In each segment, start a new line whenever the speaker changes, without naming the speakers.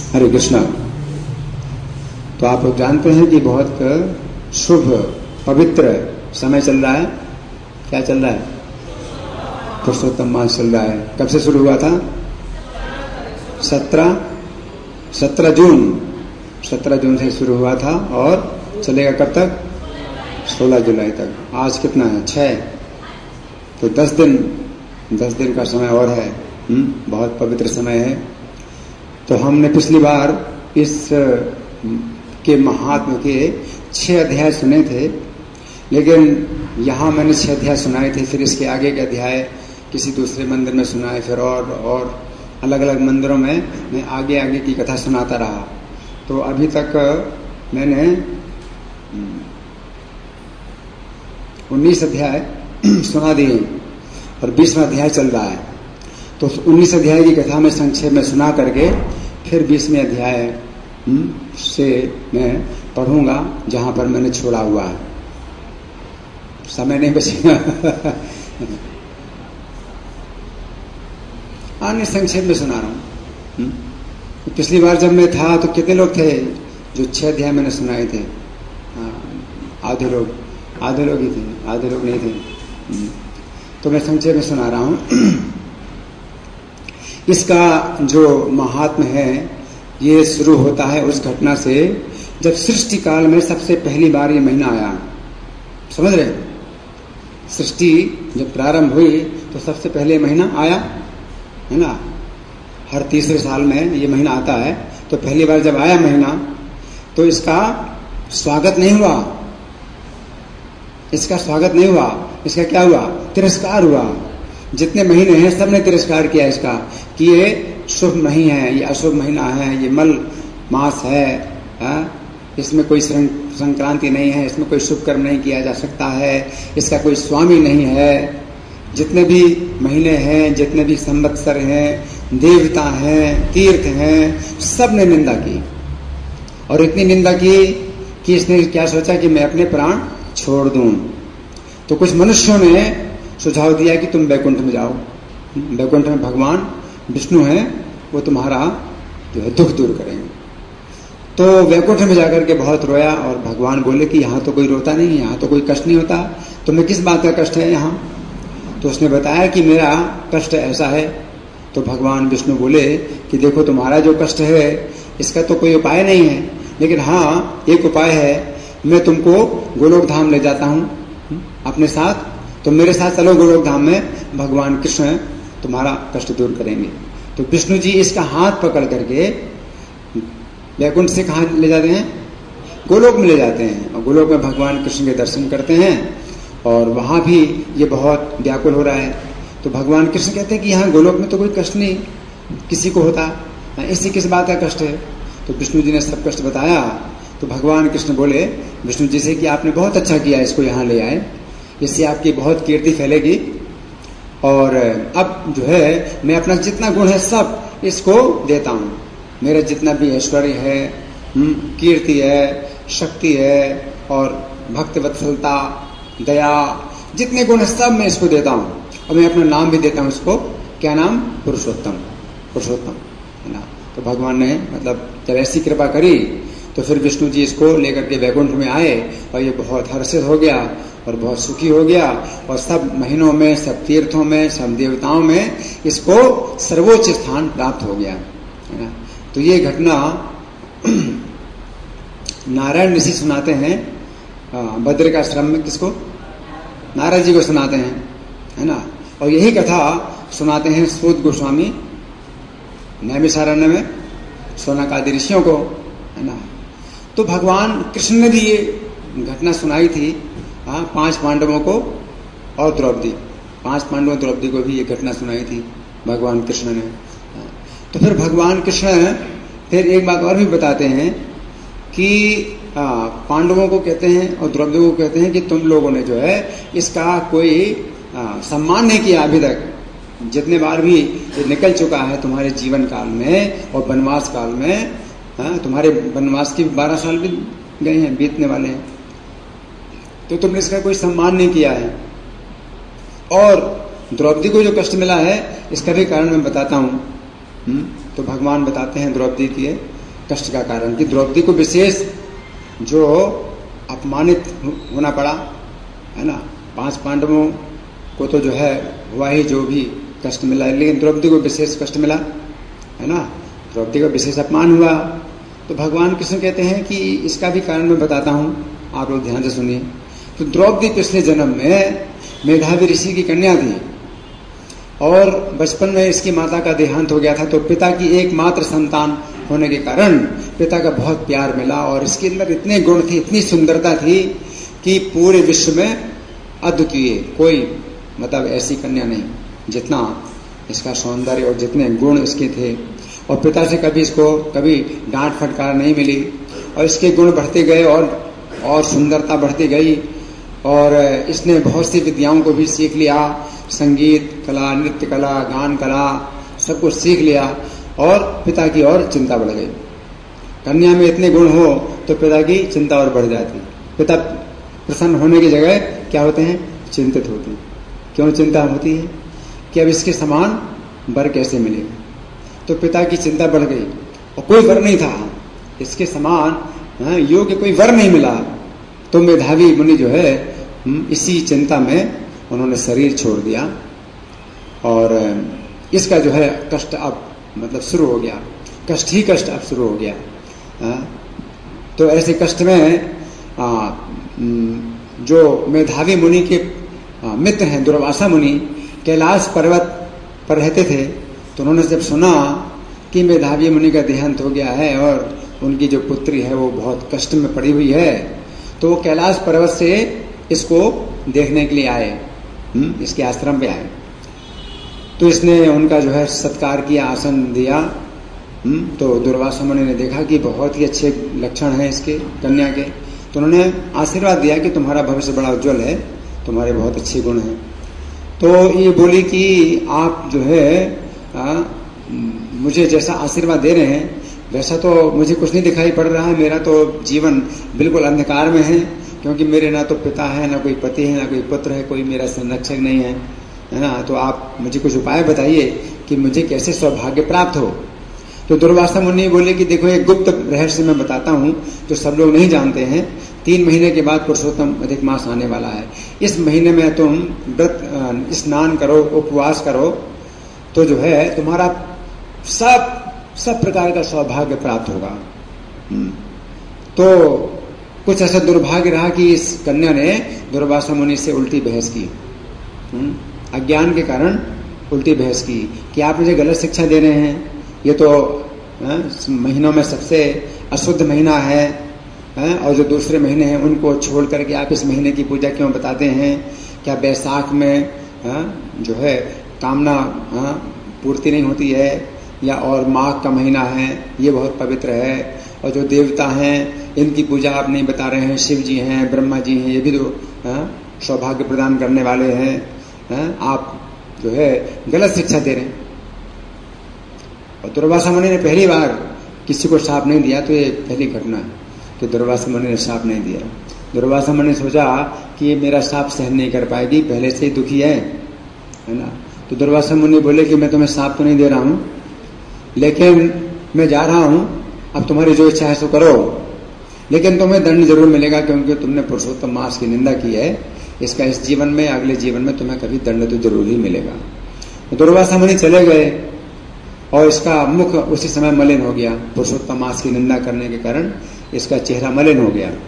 हरे कृष्णा। तो आप लोग जानते हैं कि बहुत शुभ पवित्र समय चल रहा है। क्या चल रहा है? पुरुषोत्तम मास चल रहा है। कब से शुरू हुआ था? 17 जून से शुरू हुआ था और चलेगा कब तक? 16 जुलाई तक। आज कितना है? 6। तो 10 दिन का समय और है। बहुत पवित्र समय है। तो हमने पिछली बार इस के महात्म के 6 अध्याय सुने थे, लेकिन यहाँ मैंने 6 अध्याय सुनाए थे। फिर इसके आगे के अध्याय किसी दूसरे मंदिर में सुनाए, फिर और अलग अलग मंदिरों में मैं आगे की कथा सुनाता रहा। तो अभी तक मैंने 19 अध्याय सुना दिए और 20वां अध्याय चल रहा है। तो 19 अध्याय की कथा में संक्षेप में सुना करके फिर 20वें अध्याय से मैं पढ़ूंगा जहां पर मैंने छोड़ा हुआ है। समय नहीं बचेगा। नहीं, संक्षेप में सुना रहा हूं। पिछली बार जब मैं था तो कितने लोग थे जो 6 अध्याय मैंने सुनाए थे? आधे लोग ही थे, आधे लोग नहीं थे। तो मैं संक्षेप में सुना रहा हूं। इसका जो महात्म है ये शुरू होता है उस घटना से जब सृष्टि काल में सबसे पहली बार ये महीना आया। समझ रहे? सृष्टि जब प्रारंभ हुई तो सबसे पहले महीना आया है ना। हर तीसरे साल में ये महीना आता है। तो पहली बार जब आया महीना तो इसका स्वागत नहीं हुआ। इसका क्या हुआ? तिरस्कार हुआ। जितने महीने हैं सबने तिरस्कार किया इसका कि ये शुभ महीना है, ये अशुभ महीना है, ये मल मास है, इसमें कोई संक्रांति नहीं है, इसमें कोई शुभ कर्म नहीं किया जा सकता है, इसका कोई स्वामी नहीं है। जितने भी महीने हैं, जितने भी संवत्सर हैं, देवता हैं, तीर्थ हैं, सब ने निंदा की। और इतनी निंदा की कि इसने क्या सोचा कि मैं अपने प्राण छोड़ दूं। तो कुछ मनुष्यों ने सुझाव दिया कि तुम वैकुंठ में जाओ। वैकुंठ में भगवान विष्णु हैं, वो तुम्हारा जो है दुख दूर करेंगे। तो वैकुंठ में जाकर के बहुत रोया और भगवान बोले कि यहाँ तो कोई रोता नहीं, यहाँ तो कोई कष्ट नहीं होता, तुम्हें किस बात का कष्ट है यहाँ? तो उसने बताया कि मेरा कष्ट ऐसा है। तो भगवान विष्णु बोले कि देखो तुम्हारा जो कष्ट है इसका तो कोई उपाय नहीं है, लेकिन हाँ एक उपाय है, मैं तुमको गोलोक धाम ले जाता हूँ अपने साथ। तो मेरे साथ चलो गोलोक धाम में, भगवान कृष्ण तुम्हारा कष्ट दूर करेंगे। तो विष्णु जी इसका हाथ पकड़ करके वैकुंठ से कहाँ ले जाते हैं? गोलोक में ले जाते हैं। और गोलोक में भगवान कृष्ण के दर्शन करते हैं और वहां भी ये बहुत व्याकुल हो रहा है। तो भगवान कृष्ण कहते हैं कि यहाँ गोलोक में तो कोई कष्ट नहीं किसी को होता, इससे किस बात का कष्ट है? तो विष्णु जी ने सब कष्ट बताया। तो भगवान कृष्ण बोले विष्णु जी से कि आपने बहुत अच्छा किया इसको यहाँ ले आए, इससे आपकी बहुत कीर्ति फैलेगी। और अब जो है मैं अपना जितना गुण है सब इसको देता हूँ। मेरा जितना भी ऐश्वर्य है, कीर्ति है, शक्ति है और भक्त वत्सलता, दया, जितने गुण है सब मैं इसको देता हूँ। और मैं अपना नाम भी देता हूँ इसको। क्या नाम? पुरुषोत्तम है ना। तो भगवान ने मतलब जब ऐसी कृपा करी तो फिर विष्णु जी इसको लेकर के वैकुंठ में आए और ये बहुत हर्षित हो गया और बहुत सुखी हो गया। और सब महीनों में, सब तीर्थों में, सब देवताओं में इसको सर्वोच्च स्थान प्राप्त हो गया है ना। तो ये घटना नारायण ऋषि सुनाते हैं बद्रिकाश्रम में। किसको? नारद जी को सुनाते हैं है ना। और यही कथा सुनाते हैं सूत गोस्वामी नैमिषारण्य में शौनकादि ऋषियों को है ना। तो भगवान कृष्ण ने भी ये घटना सुनाई थी 5 पांडवों को और द्रौपदी, 5 पांडवों द्रौपदी को भी ये घटना सुनाई थी भगवान कृष्ण ने। तो फिर भगवान कृष्ण फिर एक बात और भी बताते हैं कि पांडवों को कहते हैं और द्रौपदी को कहते हैं कि तुम लोगों ने जो है इसका कोई सम्मान नहीं किया अभी तक। जितने बार भी ये निकल चुका है तुम्हारे जीवन काल में और वनवास काल में, तुम्हारे वनवास की 12 साल भी गए हैं, बीतने वाले हैं, तो तुमने इसका कोई सम्मान नहीं किया है। और द्रौपदी को जो कष्ट मिला है इसका भी कारण मैं बताता हूँ। तो भगवान बताते हैं द्रौपदी के कष्ट का कारण कि द्रौपदी को विशेष जो अपमानित होना पड़ा, है ना। 5 पांडवों को तो जो है हुआ ही जो भी कष्ट मिला, लेकिन द्रौपदी को विशेष कष्ट मिला, है ना। द्रौपदी का विशेष अपमान हुआ। तो भगवान कृष्ण कहते हैं कि इसका भी कारण मैं बताता हूं, आप लोग ध्यान से सुनिए। तो द्रौपदी पिछले जन्म में मेधावी ऋषि की कन्या थी और बचपन में इसकी माता का देहांत हो गया था। तो पिता की एकमात्र संतान होने के कारण पिता का बहुत प्यार मिला और इसके अंदर इतने गुण थे, इतनी सुंदरता थी कि पूरे विश्व में अद्वितीय कोई मतलब ऐसी कन्या नहीं जितना इसका सौंदर्य और जितने गुण इसके थे। और पिता से कभी इसको कभी डांट फटकार नहीं मिली और इसके गुण बढ़ते गए और सुंदरता बढ़ती गई और इसने बहुत सी विद्याओं को भी सीख लिया, संगीत कला, नृत्य कला, गान कला, सब कुछ सीख लिया और पिता की और चिंता बढ़ गई। कन्या में इतने गुण हो तो पिता की चिंता और बढ़ जाती। पिता प्रसन्न होने की जगह क्या होते हैं, चिंतित होते हैं। क्यों चिंता होती है कि अब इसके समान वर कैसे मिलेगा। तो पिता की चिंता बढ़ गई और कोई वर नहीं था इसके समान, योग्य कोई वर नहीं मिला। तो मेधावी मुनि जो है इसी चिंता में उन्होंने शरीर छोड़ दिया और इसका जो है कष्ट अब मतलब शुरू हो गया, कष्ट ही कष्ट अब शुरू हो गया। तो ऐसे कष्ट में जो मेधावी मुनि के मित्र हैं दुर्वासा मुनि कैलाश पर्वत पर रहते थे। तो उन्होंने जब सुना कि मेधावी मुनि का देहांत हो गया है और उनकी जो पुत्री है वो बहुत कष्ट में पड़ी हुई है, तो वो कैलाश पर्वत से इसको देखने के लिए आए, इसके आश्रम पे आए। तो इसने उनका जो है सत्कार किया, आसन दिया। तो दुर्वासा मुनि ने देखा कि बहुत ही अच्छे लक्षण हैं इसके कन्या के। तो उन्होंने आशीर्वाद दिया कि तुम्हारा भविष्य बड़ा उज्जवल है, तुम्हारे बहुत अच्छे गुण हैं। तो ये बोली कि आप जो है मुझे जैसा आशीर्वाद दे रहे हैं वैसा तो मुझे कुछ नहीं दिखाई पड़ रहा है। मेरा तो जीवन बिल्कुल अंधकार में है, क्योंकि मेरे ना तो पिता है, ना कोई पति है, ना कोई पुत्र है, कोई मेरा संरक्षक नहीं है, है ना। तो आप मुझे कुछ उपाय बताइए कि मुझे कैसे सौभाग्य प्राप्त हो। तो दुर्वासा मुनि बोले कि देखो एक गुप्त रहस्य मैं बताता हूँ जो सब लोग नहीं जानते हैं। 3 महीने के बाद पुरुषोत्तम अधिक मास आने वाला है। इस महीने में तुम व्रत स्नान करो, उपवास करो, तो जो है तुम्हारा सब प्रकार का सौभाग्य प्राप्त होगा। तो कुछ ऐसा दुर्भाग्य रहा कि इस कन्या ने दुर्वासा मुनि से उल्टी बहस की, अज्ञान के कारण उल्टी बहस की कि आप मुझे गलत शिक्षा दे रहे हैं। ये तो महीनों में सबसे अशुद्ध महीना है, और जो दूसरे महीने हैं उनको छोड़ करके आप इस महीने की पूजा क्यों बताते हैं। क्या बैसाख में जो है कामना पूर्ति नहीं होती है, या और माघ का महीना है ये बहुत पवित्र है, और जो देवता हैं इनकी पूजा आप नहीं बता रहे हैं। शिव जी हैं, ब्रह्मा जी हैं, ये भी तो सौभाग्य प्रदान करने वाले हैं, आप जो है गलत शिक्षा दे रहे हैं। और दुर्वासा मुनि ने पहली बार किसी को शाप नहीं दिया, तो ये पहली घटना है कि दुर्वासा मुनि ने शाप नहीं दिया। दुर्वासा मुनि ने सोचा कि ये मेरा शाप सहन नहीं कर पाएगी, पहले से ही दुखी है ना। तो दुर्वासा मुनि बोले कि मैं तुम्हें शाप तो नहीं दे रहा हूं, लेकिन मैं जा रहा हूं, अब तुम्हारी जो इच्छा है सो करो, लेकिन तुम्हें दंड जरूर मिलेगा, क्योंकि तुमने पुरुषोत्तम मास की निंदा की है। इसका इस जीवन में, अगले जीवन में तुम्हें कभी दंड तो जरूर ही मिलेगा। तो दुर्वासा मुनि चले गए और इसका मुख उसी समय मलिन हो गया। पुरुषोत्तम मास की निंदा करने के कारण इसका चेहरा मलिन हो गया।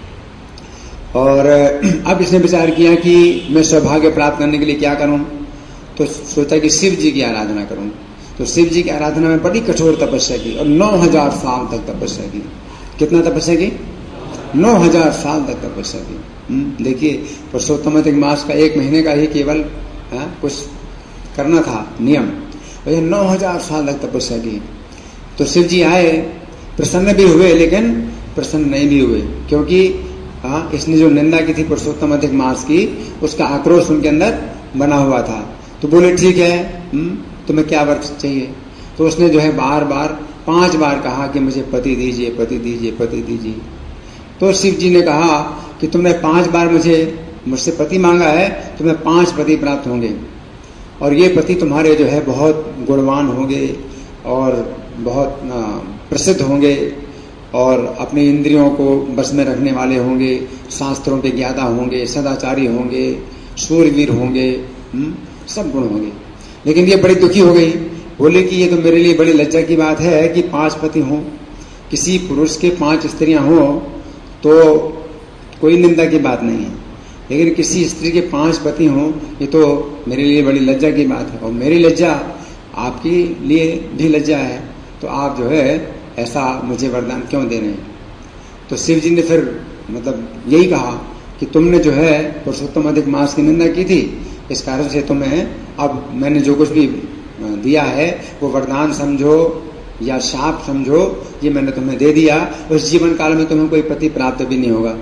और अब इसने विचार किया कि मैं सौभाग्य प्राप्त करने के लिए क्या करूं। तो सोचा कि शिव जी की आराधना करूं। तो शिव जी की आराधना में बड़ी कठोर तपस्या की और 9000 साल तक तपस्या की। कितना तपस्या की? 9000 साल तक तपस्या की। देखिए, पुरुषोत्तम अधिक मास का 1 महीने का ही केवल कुछ करना था नियम, और 9000 साल तक तपस्या की। तो शिव जी आए, प्रसन्न भी हुए लेकिन प्रसन्न नहीं भी हुए, क्योंकि इसने जो निंदा की थी पुरुषोत्तम अधिक मास की, उसका आक्रोश उनके अंदर बना हुआ था। तो बोले ठीक है, तुम्हें क्या वर चाहिए। तो उसने जो है बार बार 5 बार कहा कि मुझे पति दीजिए, पति दीजिए, पति दीजिए। तो शिव जी ने कहा कि तुमने 5 बार मुझसे पति मांगा है, तुम्हें 5 पति प्राप्त होंगे, और ये पति तुम्हारे जो है बहुत गुणवान होंगे और बहुत प्रसिद्ध होंगे और अपनी इंद्रियों को बस में रखने वाले होंगे, शास्त्रों के ज्ञाता होंगे, सदाचारी होंगे, शूरवीर होंगे, सब गुण होंगे। लेकिन ये बड़ी दुखी हो गई, बोले कि ये तो मेरे लिए बड़ी लज्जा की बात है कि 5 पति हों, किसी पुरुष के 5 स्त्रियां हों तो कोई निंदा की बात नहीं है, लेकिन किसी स्त्री के 5 पति हों ये तो मेरे लिए बड़ी लज्जा की बात है, और मेरी लज्जा आपके लिए भी लज्जा है, तो आप जो है ऐसा मुझे वरदान क्यों दे रहे हैं। तो शिव जी ने फिर मतलब यही कहा कि तुमने जो है पुरुषोत्तम अधिक मास की निंदा की थी, इस कारण से तुम्हें अब मैंने जो कुछ भी दिया है वो वरदान समझो या शाप समझो, ये मैंने तुम्हें दे दिया, उस जीवन काल में तुम्हें कोई पति प्राप्त भी नहीं होगा।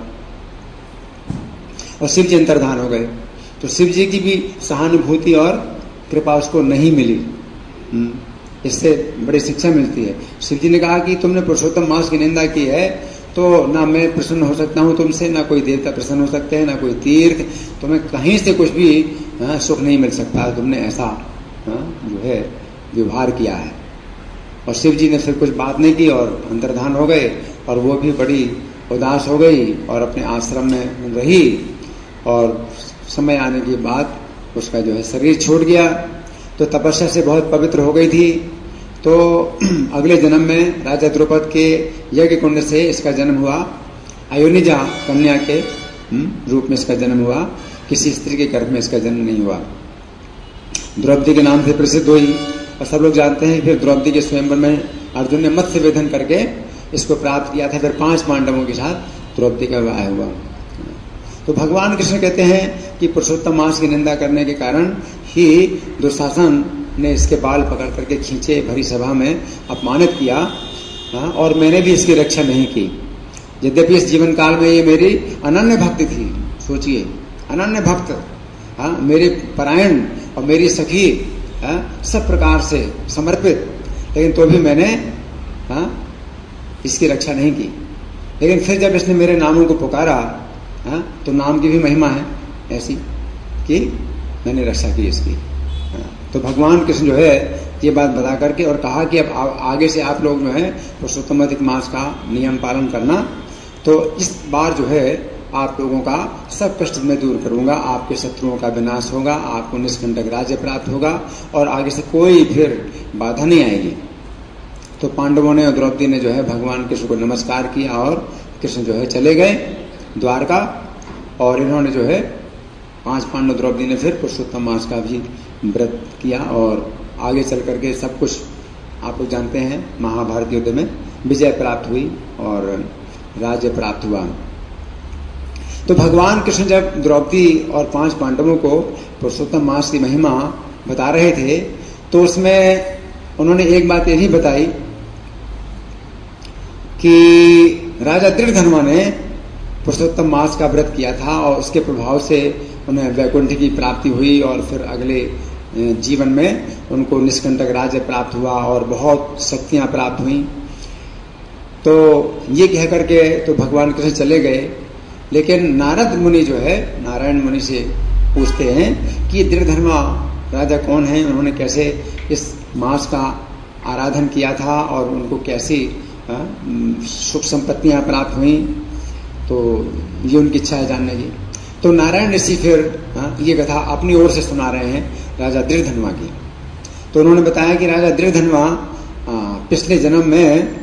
और शिव जी अंतर्धान हो गए। तो शिव जी की भी सहानुभूति और कृपा उसको नहीं मिली। इससे बड़ी शिक्षा मिलती है। शिव जी ने कहा कि तुमने पुरुषोत्तम मास की निंदा की है तो ना मैं प्रसन्न हो सकता हूं तुमसे, ना कोई देवता प्रसन्न हो सकते हैं, ना कोई तीर्थ, तुम्हें कहीं से कुछ भी सुख नहीं मिल सकता, तुमने ऐसा जो है व्यवहार किया है। और शिव जी ने फिर कुछ बात नहीं की और अंतर्धान हो गए, और वो भी बड़ी उदास हो गई और अपने आश्रम में रही, और समय आने के बाद उसका जो है शरीर छूट गया। तो तपस्या से बहुत पवित्र हो गई थी। तो अगले जन्म में राजा द्रुपद के यज्ञ कुंड से इसका जन्म हुआ, अयोनिजा कन्या के रूप में इसका जन्म हुआ, किसी स्त्री के गर्भ में इसका जन्म नहीं हुआ। द्रौपदी के नाम से प्रसिद्ध हुई, और सब लोग जानते हैं फिर द्रौपदी के स्वयंवर में अर्जुन ने मत्स्य वेधन करके इसको प्राप्त किया था। फिर 5 पांडवों के साथ द्रौपदी का विवाह हुआ। तो भगवान कृष्ण कहते हैं कि पुरुषोत्तम मास की निंदा करने के कारण ही दुशासन ने इसके बाल पकड़ करके खींचे, भरी सभा में अपमानित किया, और मैंने भी इसकी रक्षा नहीं की। यद्यपि इस जीवन काल में ये मेरी अनन्य भक्ति थी, सोचिए अनन्य भक्त, मेरे परायण और मेरी सखी, सब प्रकार से समर्पित, लेकिन तो भी मैंने इसकी रक्षा नहीं की। लेकिन फिर जब इसने मेरे नामों को पुकारा, तो नाम की भी महिमा है ऐसी कि मैंने रक्षा की इसकी। तो भगवान कृष्ण जो है ये बात बता करके और कहा कि अब आगे से आप लोग जो है पुरुषोत्तम अधिक मास का नियम पालन करना, तो इस बार जो है आप लोगों का सब कष्ट मैं दूर करूंगा, आपके शत्रुओं का विनाश होगा, आपको निष्कंटक राज्य प्राप्त होगा, और आगे से कोई फिर बाधा नहीं आएगी। तो पांडवों ने और द्रौपदी ने जो है भगवान कृष्ण को नमस्कार किया, और कृष्ण जो है चले गए द्वारका, और इन्होंने जो है 5 पांडव द्रौपदी ने फिर पुरुषोत्तम मास का भी व्रत किया, और आगे चल करके सब कुछ आप लोग जानते हैं, महाभारत युद्ध में विजय प्राप्त हुई और राज्य प्राप्त हुआ। तो भगवान कृष्ण जब द्रौपदी और 5 पांडवों को पुरुषोत्तम मास की महिमा बता रहे थे, तो उसमें उन्होंने एक बात ये भी बताई कि राजा दृढ़धर्मा ने पुरुषोत्तम मास का व्रत किया था, और उसके प्रभाव से उन्हें वैकुंठ की प्राप्ति हुई, और फिर अगले जीवन में उनको निष्कंटक राज्य प्राप्त हुआ और बहुत शक्तियां प्राप्त हुई। तो ये कह करके तो भगवान कृष्ण चले गए। लेकिन नारद मुनि जो है नारायण मुनि से पूछते हैं कि दृढ़धर्मा राजा कौन है, उन्होंने कैसे इस मास का आराधन किया था और उनको कैसी सुख संपत्तियां प्राप्त हुई, तो ये उनकी इच्छा है जानने की। तो नारायण ऋषि फिर ये कथा अपनी ओर से सुना रहे हैं राजा दृढ़धन्वा की। तो उन्होंने बताया कि राजा दृढ़धन्वा पिछले जन्म में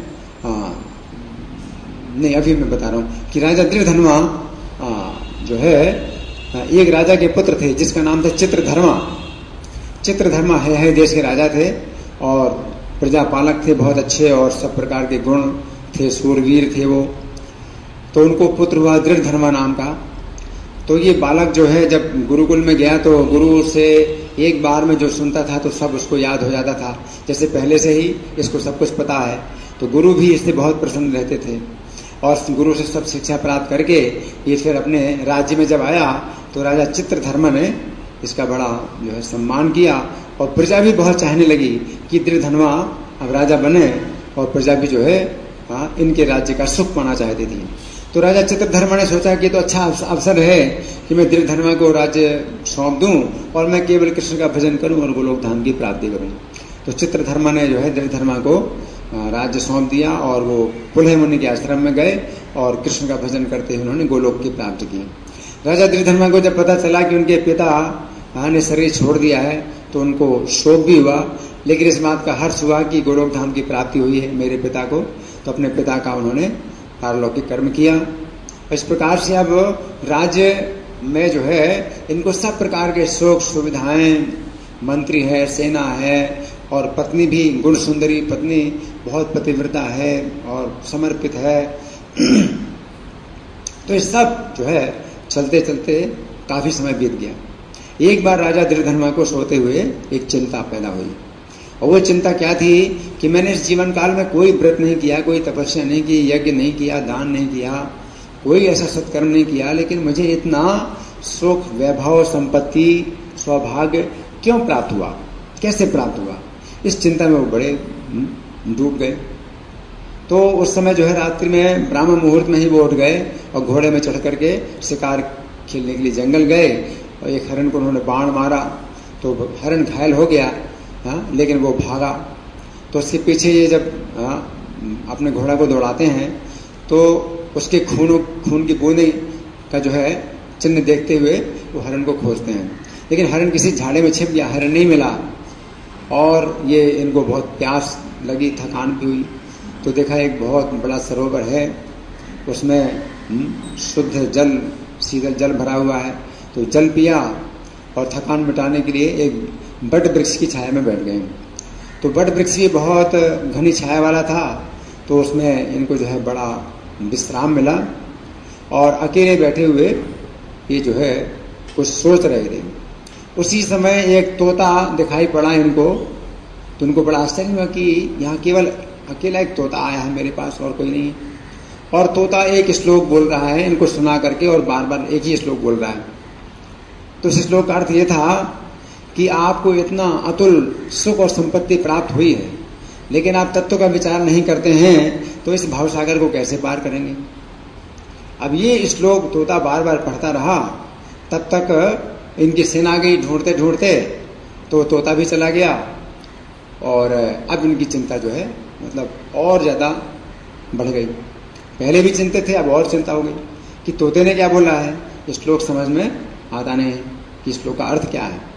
नहीं, अभी मैं बता रहा हूं कि राजा दृढ़धन्वा जो है एक राजा के पुत्र थे जिसका नाम था चित्रधर्मा। चित्रधर्मा है देश के राजा थे और प्रजापालक थे, बहुत अच्छे और सब प्रकार के गुण थे, सूरवीर थे वो। तो उनको पुत्र हुआ दृढ़धर्मा नाम का। तो ये बालक जो है जब गुरुकुल में गया तो गुरु से एक बार में जो सुनता था तो सब उसको याद हो जाता था, जैसे पहले से ही इसको सब कुछ पता है। तो गुरु भी इससे बहुत प्रसन्न रहते थे, और गुरु से सब शिक्षा प्राप्त करके ये फिर अपने राज्य में जब आया तो राजा चित्रधर्मा ने इसका बड़ा जो है सम्मान किया, और प्रजा भी बहुत चाहने लगी कि दृढ़धन्वा अब राजा बने, और प्रजा भी जो है इनके राज्य का सुख पाना चाहती थी। तो राजा चित्रधर्मा ने सोचा कि तो अच्छा अवसर है कि मैं दृढ़धर्मा को राज्य सौंप दूं और मैं केवल कृष्ण का भजन करूं और गोलोक धाम की प्राप्ति करूं। तो चित्रधर्मा ने जो है दृढ़धर्मा को राज्य सौंप दिया और वो पुलह मुनि के आश्रम में गए और कृष्ण का भजन करते हुए उन्होंने गोलोक की प्राप्ति की। राजा दृढ़धर्मा को जब पता चला कि उनके पिता ने शरीर छोड़ दिया है तो उनको शोक भी हुआ, लेकिन इस बात का हर्ष हुआ कि गोलोक धाम की प्राप्ति हुई है मेरे पिता को, तो अपने पिता का उन्होंने पारलौकिक कर्म किया। इस प्रकार से अब राज्य में जो है इनको सब प्रकार के सुख सुविधाएं, मंत्री है, सेना है और पत्नी भी गुण सुंदरी पत्नी, बहुत पतिव्रता है और समर्पित है। तो ये सब जो है चलते चलते काफी समय बीत गया। एक बार राजा दृढ़धर्मा को सोते हुए एक चिंता पैदा हुई, और वो चिंता क्या थी कि मैंने इस जीवन काल में कोई व्रत नहीं किया, कोई तपस्या नहीं की, यज्ञ नहीं किया, दान नहीं किया, कोई ऐसा सत्कर्म नहीं किया, लेकिन मुझे इतना सुख, वैभव, संपत्ति, सौभाग्य क्यों प्राप्त हुआ, कैसे प्राप्त हुआ? इस चिंता में वो बड़े डूब गए। तो उस समय जो है रात्रि में ब्राह्मण मुहूर्त में ही वो उठ गए और घोड़े में चढ़ करके शिकार खेलने के लिए जंगल गए और एक हरण को उन्होंने बाण मारा तो हरण घायल हो गया, लेकिन वो भागा। तो उसके पीछे ये जब अपने घोड़ा को दौड़ाते हैं तो उसके खून की बूंदे का जो है चिन्ह देखते हुए वो हरण को खोजते हैं, लेकिन हरण किसी झाड़े में छिप गया, हरण नहीं मिला। और ये इनको बहुत प्यास लगी, थकान भी हुई, तो देखा एक बहुत बड़ा सरोवर है, उसमें शुद्ध जल, शीतल जल भरा हुआ है, तो जल पिया और थकान मिटाने के लिए एक बट वृक्ष की छाया में बैठ गए। तो बट वृक्ष भी बहुत घनी छाया वाला था, तो उसमें इनको जो है बड़ा विश्राम मिला और अकेले बैठे हुए ये जो है कुछ सोच रहे थे। उसी समय एक तोता दिखाई पड़ा इनको, तो उनको बड़ा आश्चर्य हुआ कि यहाँ केवल अकेला एक तोता आया है मेरे पास और कोई नहीं। और तोता एक श्लोक बोल रहा है इनको सुना करके, और बार बार एक ही श्लोक बोल रहा है। तो इस श्लोक का अर्थ ये था कि आपको इतना अतुल सुख और संपत्ति प्राप्त हुई है, लेकिन आप तत्व का विचार नहीं करते हैं, तो इस भावसागर को कैसे पार करेंगे? अब ये श्लोक तोता बार बार पढ़ता रहा, तब तक इनकी सेना गई ढूंढते ढूंढते, तो तोता भी चला गया। और अब इनकी चिंता जो है मतलब और ज्यादा बढ़ गई। पहले भी चिंतित थे, अब और चिंता हो गई कि तोते ने क्या बोला है, श्लोक समझ में आता नहीं कि श्लोक का अर्थ क्या है।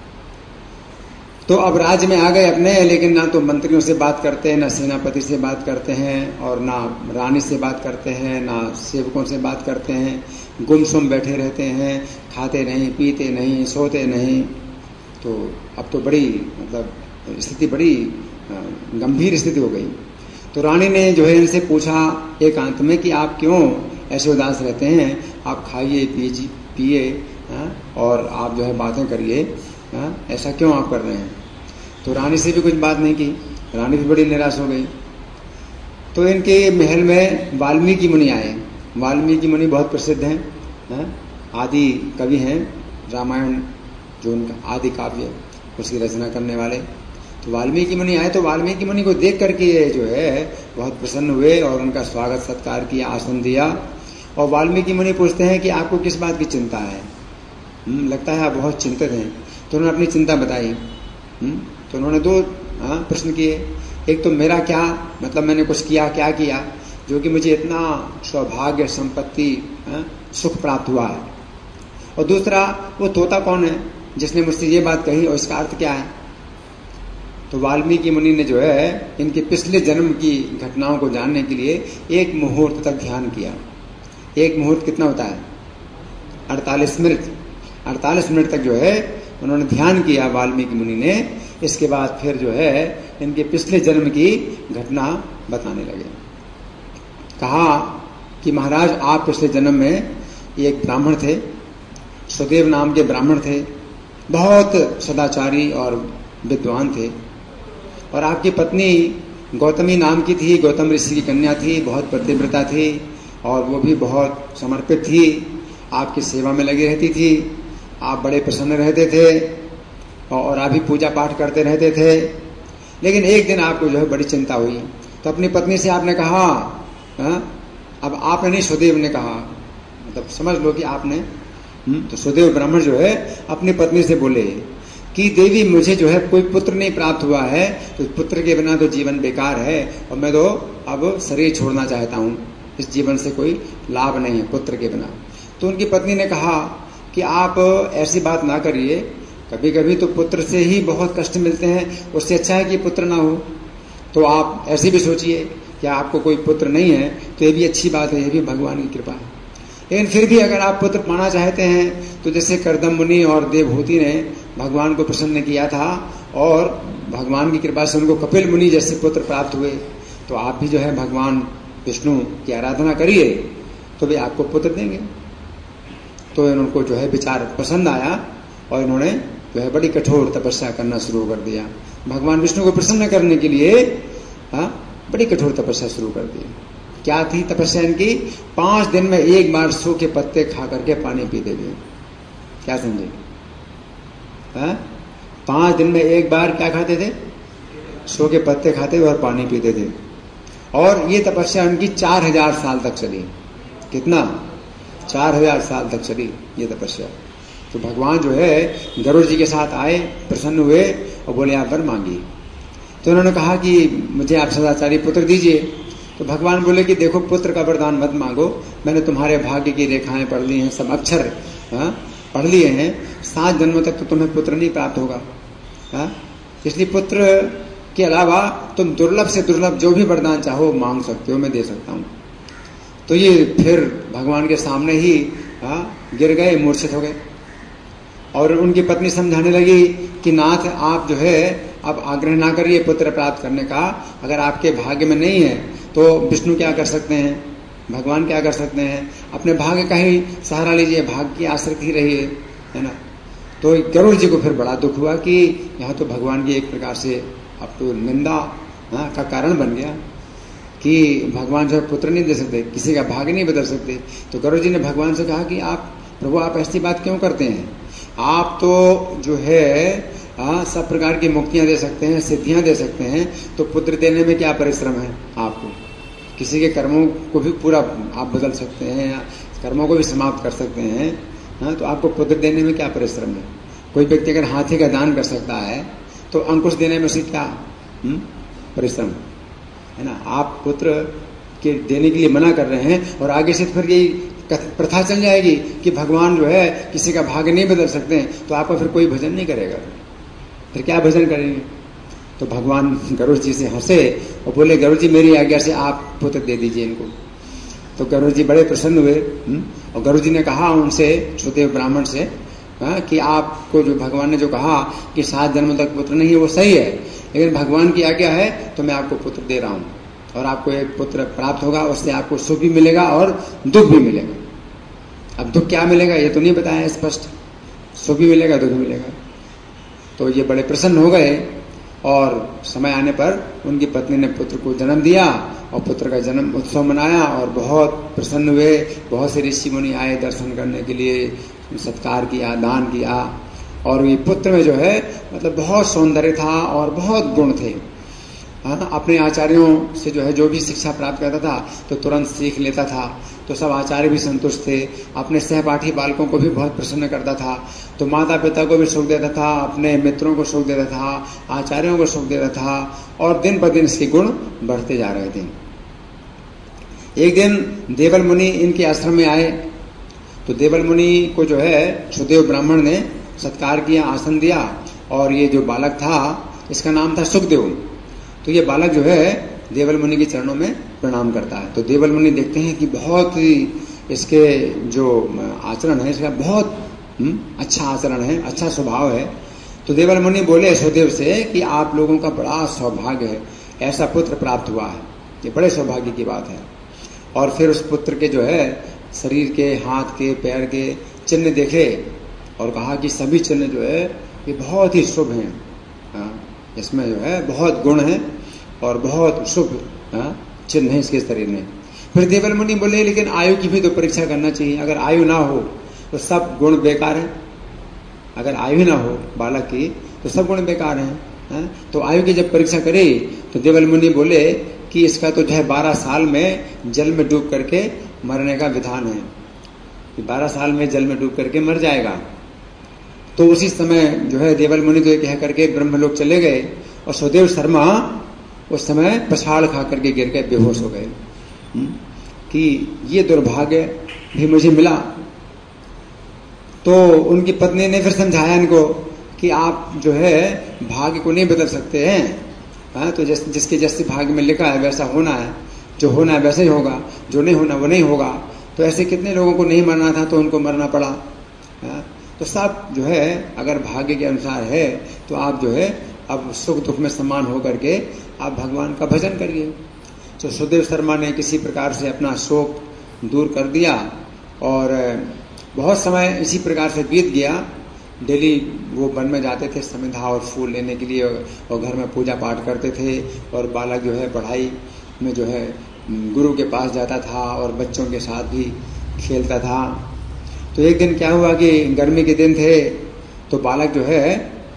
तो अब राज्य में आ गए अपने, लेकिन ना तो मंत्रियों से बात करते हैं, ना सेनापति से बात करते हैं, और ना रानी से बात करते हैं, ना सेवकों से बात करते हैं, गुमसुम बैठे रहते हैं, खाते नहीं, पीते नहीं, सोते नहीं। तो अब तो बड़ी मतलब स्थिति बड़ी गंभीर स्थिति हो गई। तो रानी ने जो है इनसे पूछा एकांत में कि आप क्यों ऐसे उदास रहते हैं, आप खाइए पिए और आप जो है बातें करिए, ऐसा क्यों आप कर रहे हैं? तो रानी से भी कुछ बात नहीं की, रानी भी बड़ी निराश हो गई। तो इनके महल में वाल्मीकि मुनि आए। वाल्मीकि मुनि बहुत प्रसिद्ध हैं, आदि कवि हैं, रामायण जो उनका आदि काव्य उसकी रचना करने वाले। तो वाल्मीकि मुनि आए, तो वाल्मीकि मुनि को देख करके ये जो है बहुत प्रसन्न हुए और उनका स्वागत सत्कार किया, आसन दिया। और वाल्मीकि मुनि पूछते हैं कि आपको किस बात की चिंता है? लगता है आप बहुत चिंतित हैं। तो उन्होंने अपनी चिंता बताई। तो उन्होंने दो प्रश्न किए। एक तो मेरा क्या मतलब, मैंने कुछ किया, क्या किया जो कि मुझे इतना सौभाग्य, संपत्ति, सुख प्राप्त हुआ है? और दूसरा, वो तोता कौन है जिसने मुझसे ये बात कही और इसका अर्थ क्या है? तो वाल्मीकि मुनि ने जो है इनके पिछले जन्म की घटनाओं को जानने के लिए एक मुहूर्त तक ध्यान किया। एक मुहूर्त कितना होता है? 48 मिनट। 48 मिनट तक जो है उन्होंने ध्यान किया वाल्मीकि मुनि ने। इसके बाद फिर जो है इनके पिछले जन्म की घटना बताने लगे। कहा कि महाराज, आप पिछले जन्म में एक ब्राह्मण थे, सुदेव नाम के ब्राह्मण थे, बहुत सदाचारी और विद्वान थे, और आपकी पत्नी गौतमी नाम की थी, गौतम ऋषि की कन्या थी, बहुत पतिव्रता थी और वो भी बहुत समर्पित थी, आपकी सेवा में लगी रहती थी, आप बड़े प्रसन्न रहते थे और आप भी पूजा पाठ करते रहते थे। लेकिन एक दिन आपको जो है बड़ी चिंता हुई, तो अपनी पत्नी से आपने कहा, अब आपने नहीं, सुदेव ने कहा, मतलब समझ लो कि आपने, तो सुदेव ब्राह्मण जो है अपनी पत्नी से बोले कि देवी मुझे जो है कोई पुत्र नहीं प्राप्त हुआ है, तो पुत्र के बिना तो जीवन बेकार है और मैं तो अब शरीर छोड़ना चाहता हूँ, इस जीवन से कोई लाभ नहीं है पुत्र के बिना। तो उनकी पत्नी ने कहा कि आप ऐसी बात ना करिए, कभी कभी तो पुत्र से ही बहुत कष्ट मिलते हैं, उससे अच्छा है कि पुत्र ना हो। तो आप ऐसे भी सोचिए कि आपको कोई पुत्र नहीं है तो ये भी अच्छी बात है, ये भी भगवान की कृपा है। लेकिन फिर भी अगर आप पुत्र पाना चाहते हैं तो जैसे कर्दम मुनि और देवहूति ने भगवान को प्रसन्न किया था और भगवान की कृपा से उनको कपिल मुनि जैसे पुत्र प्राप्त हुए, तो आप भी जो है भगवान विष्णु की आराधना करिए तो वे आपको पुत्र देंगे। तो इनको जो है विचार पसंद आया और इन्होंने जो है बड़ी कठोर तपस्या करना शुरू कर दिया। भगवान विष्णु को प्रसन्न करने के लिए बड़ी कठोर तपस्या शुरू कर दी। क्या थी तपस्या इनकी? 5 दिन में एक बार सो के पत्ते खा करके पानी पीते थे। क्या समझे? 5 दिन में एक बार क्या खाते थे? सो के पत्ते खाते थे और पानी पीते थे। और ये तपस्या उनकी 4000 साल तक चली। कितना? 4000 साल तक चली ये तपस्या। तो भगवान जो है गरुड़ जी के साथ आए, प्रसन्न हुए और बोले आप वर मांगी। तो उन्होंने कहा कि मुझे आप सदाचारी पुत्र दीजिए। तो भगवान बोले कि देखो पुत्र का वरदान मत मांगो, मैंने तुम्हारे भाग्य की रेखाएं पढ़ ली हैं, सब अक्षर पढ़ लिए हैं, 7 जन्मों तक तो तुम्हें पुत्र नहीं प्राप्त होगा। इसलिए पुत्र के अलावा तुम दुर्लभ से दुर्लभ जो भी वरदान चाहो मांग सकते हो, मैं दे सकता हूँ। तो ये फिर भगवान के सामने ही गिर गए, मूर्छित हो गए। और उनकी पत्नी समझाने लगी कि नाथ आप जो है अब आग्रह ना करिए पुत्र प्राप्त करने का, अगर आपके भाग्य में नहीं है तो विष्णु क्या कर सकते हैं, भगवान क्या कर सकते हैं, अपने भाग्य का ही सहारा लीजिए, भाग्य की आश्रित ही रहिए, है ना। तो गरुड़ जी को फिर बड़ा दुख हुआ कि यहाँ तो भगवान की एक प्रकार से अब तो निंदा का कारण बन गया कि भगवान जो है पुत्र नहीं दे सकते, किसी का भाग्य नहीं बदल सकते। तो गरुड़ जी ने भगवान से कहा कि आप प्रभु आप ऐसी बात क्यों करते हैं, आप तो जो है सब प्रकार की मुक्तियां दे सकते हैं, सिद्धियां दे सकते हैं, तो पुत्र देने में क्या परिश्रम है आपको? किसी के कर्मों को भी पूरा आप बदल सकते हैं, कर्मों को भी समाप्त कर सकते हैं, तो आपको पुत्र देने में क्या परिश्रम है? कोई व्यक्ति अगर हाथी का दान कर सकता है तो अंकुश देने में से क्या परिश्रम है ना। आप पुत्र के देने के लिए मना कर रहे हैं और आगे से फिर यही प्रथा चल जाएगी कि भगवान जो है किसी का भाग्य नहीं बदल सकते हैं, तो आपका फिर कोई भजन नहीं करेगा, फिर क्या भजन करेंगे। तो भगवान गरुड़ जी से हंसे और बोले गरुड़ जी मेरी आज्ञा से आप पुत्र दे दीजिए इनको। तो गरुड़ जी बड़े प्रसन्न हुए और गरुड़ जी ने कहा उनसे, श्रुदेव ब्राह्मण से, कि आपको जो भगवान ने जो कहा कि 7 जन्म तक पुत्र नहीं है वो सही है, लेकिन भगवान की आज्ञा है तो मैं आपको पुत्र दे रहा हूं और आपको एक पुत्र प्राप्त होगा, उससे आपको सुख भी मिलेगा और दुख भी मिलेगा। अब दुख क्या मिलेगा ये तो नहीं बताया स्पष्ट, सुख भी मिलेगा दुख भी मिलेगा। तो ये बड़े प्रसन्न हो गए और समय आने पर उनकी पत्नी ने पुत्र को जन्म दिया और पुत्र का जन्म उत्सव मनाया और बहुत प्रसन्न हुए। बहुत से ऋषि मुनि आए दर्शन करने के लिए, सत्कार किया, दान किया। और ये पुत्र में जो है मतलब बहुत सौंदर्य था और बहुत गुण थे। अपने आचार्यों से जो है जो भी शिक्षा प्राप्त करता था तो तुरंत सीख लेता था, तो सब आचार्य भी संतुष्ट थे। अपने सहपाठी बालकों को भी बहुत प्रसन्न करता था, तो माता पिता को भी सुख देता था, अपने मित्रों को सुख देता था, आचार्यों को सुख देता था और दिन पर दिन इसके गुण बढ़ते जा रहे थे। एक दिन देवल मुनि इनके आश्रम में आए, तो देवल मुनि को जो है सुदेव ब्राह्मण ने सत्कार किया, आसन दिया और ये जो बालक था इसका नाम था सुखदेव। तो ये बालक जो है देवल मुनि के चरणों में प्रणाम करता है। तो देवल मुनि देखते हैं कि बहुत ही इसके जो आचरण है इसका बहुत अच्छा आचरण है, अच्छा स्वभाव है। तो देवल मुनि बोले सुदेव से कि आप लोगों का बड़ा सौभाग्य है, ऐसा पुत्र प्राप्त हुआ है, ये बड़े सौभाग्य की बात है। और फिर उस पुत्र के जो है शरीर के, हाथ के, पैर के चिन्ह देखे और कहा कि सभी चिन्ह जो है ये बहुत ही शुभ हैं, इसमें जो है बहुत गुण है और बहुत शुभ चिन्ह है इसके शरीर में। फिर देवल मुनि बोले लेकिन आयु की भी तो परीक्षा करना चाहिए, अगर आयु ना हो तो सब गुण बेकार है, अगर आयु ना हो बालक की तो सब गुण बेकार हैं। तो आयु की जब परीक्षा करे तो देवल मुनि बोले कि इसका तो जो है 12 साल में जल में डूब करके मरने का विधान है, कि 12 साल में जल में डूब करके मर जाएगा। तो उसी समय जो है देवल मुनि तो कह करके ब्रह्मलोक चले गए और सुदेव शर्मा उस समय पछाड़ खा करके गिर गए, बेहोश हो गए कि ये दुर्भाग्य भी मुझे मिला। तो उनकी पत्नी ने फिर समझाया इनको कि आप जो है भाग्य को नहीं बदल सकते हैं, तो जिसके जैसे भाग्य में लिखा है वैसा होना है, जो होना है वैसे ही होगा, जो नहीं होना वो नहीं होगा। तो ऐसे कितने लोगों को नहीं मरना था तो उनको मरना पड़ा। तो सब जो है अगर भाग्य के अनुसार है तो आप जो है अब सुख दुख में समान होकर के आप भगवान का भजन करिए। तो सुदेव शर्मा ने किसी प्रकार से अपना शोक दूर कर दिया और बहुत समय इसी प्रकार से बीत गया। डेली वो वन में जाते थे समिधा और फूल लेने के लिए और घर में पूजा पाठ करते थे और बालक जो है पढ़ाई में जो है गुरु के पास जाता था और बच्चों के साथ भी खेलता था। तो एक दिन क्या हुआ कि गर्मी के दिन थे तो बालक जो है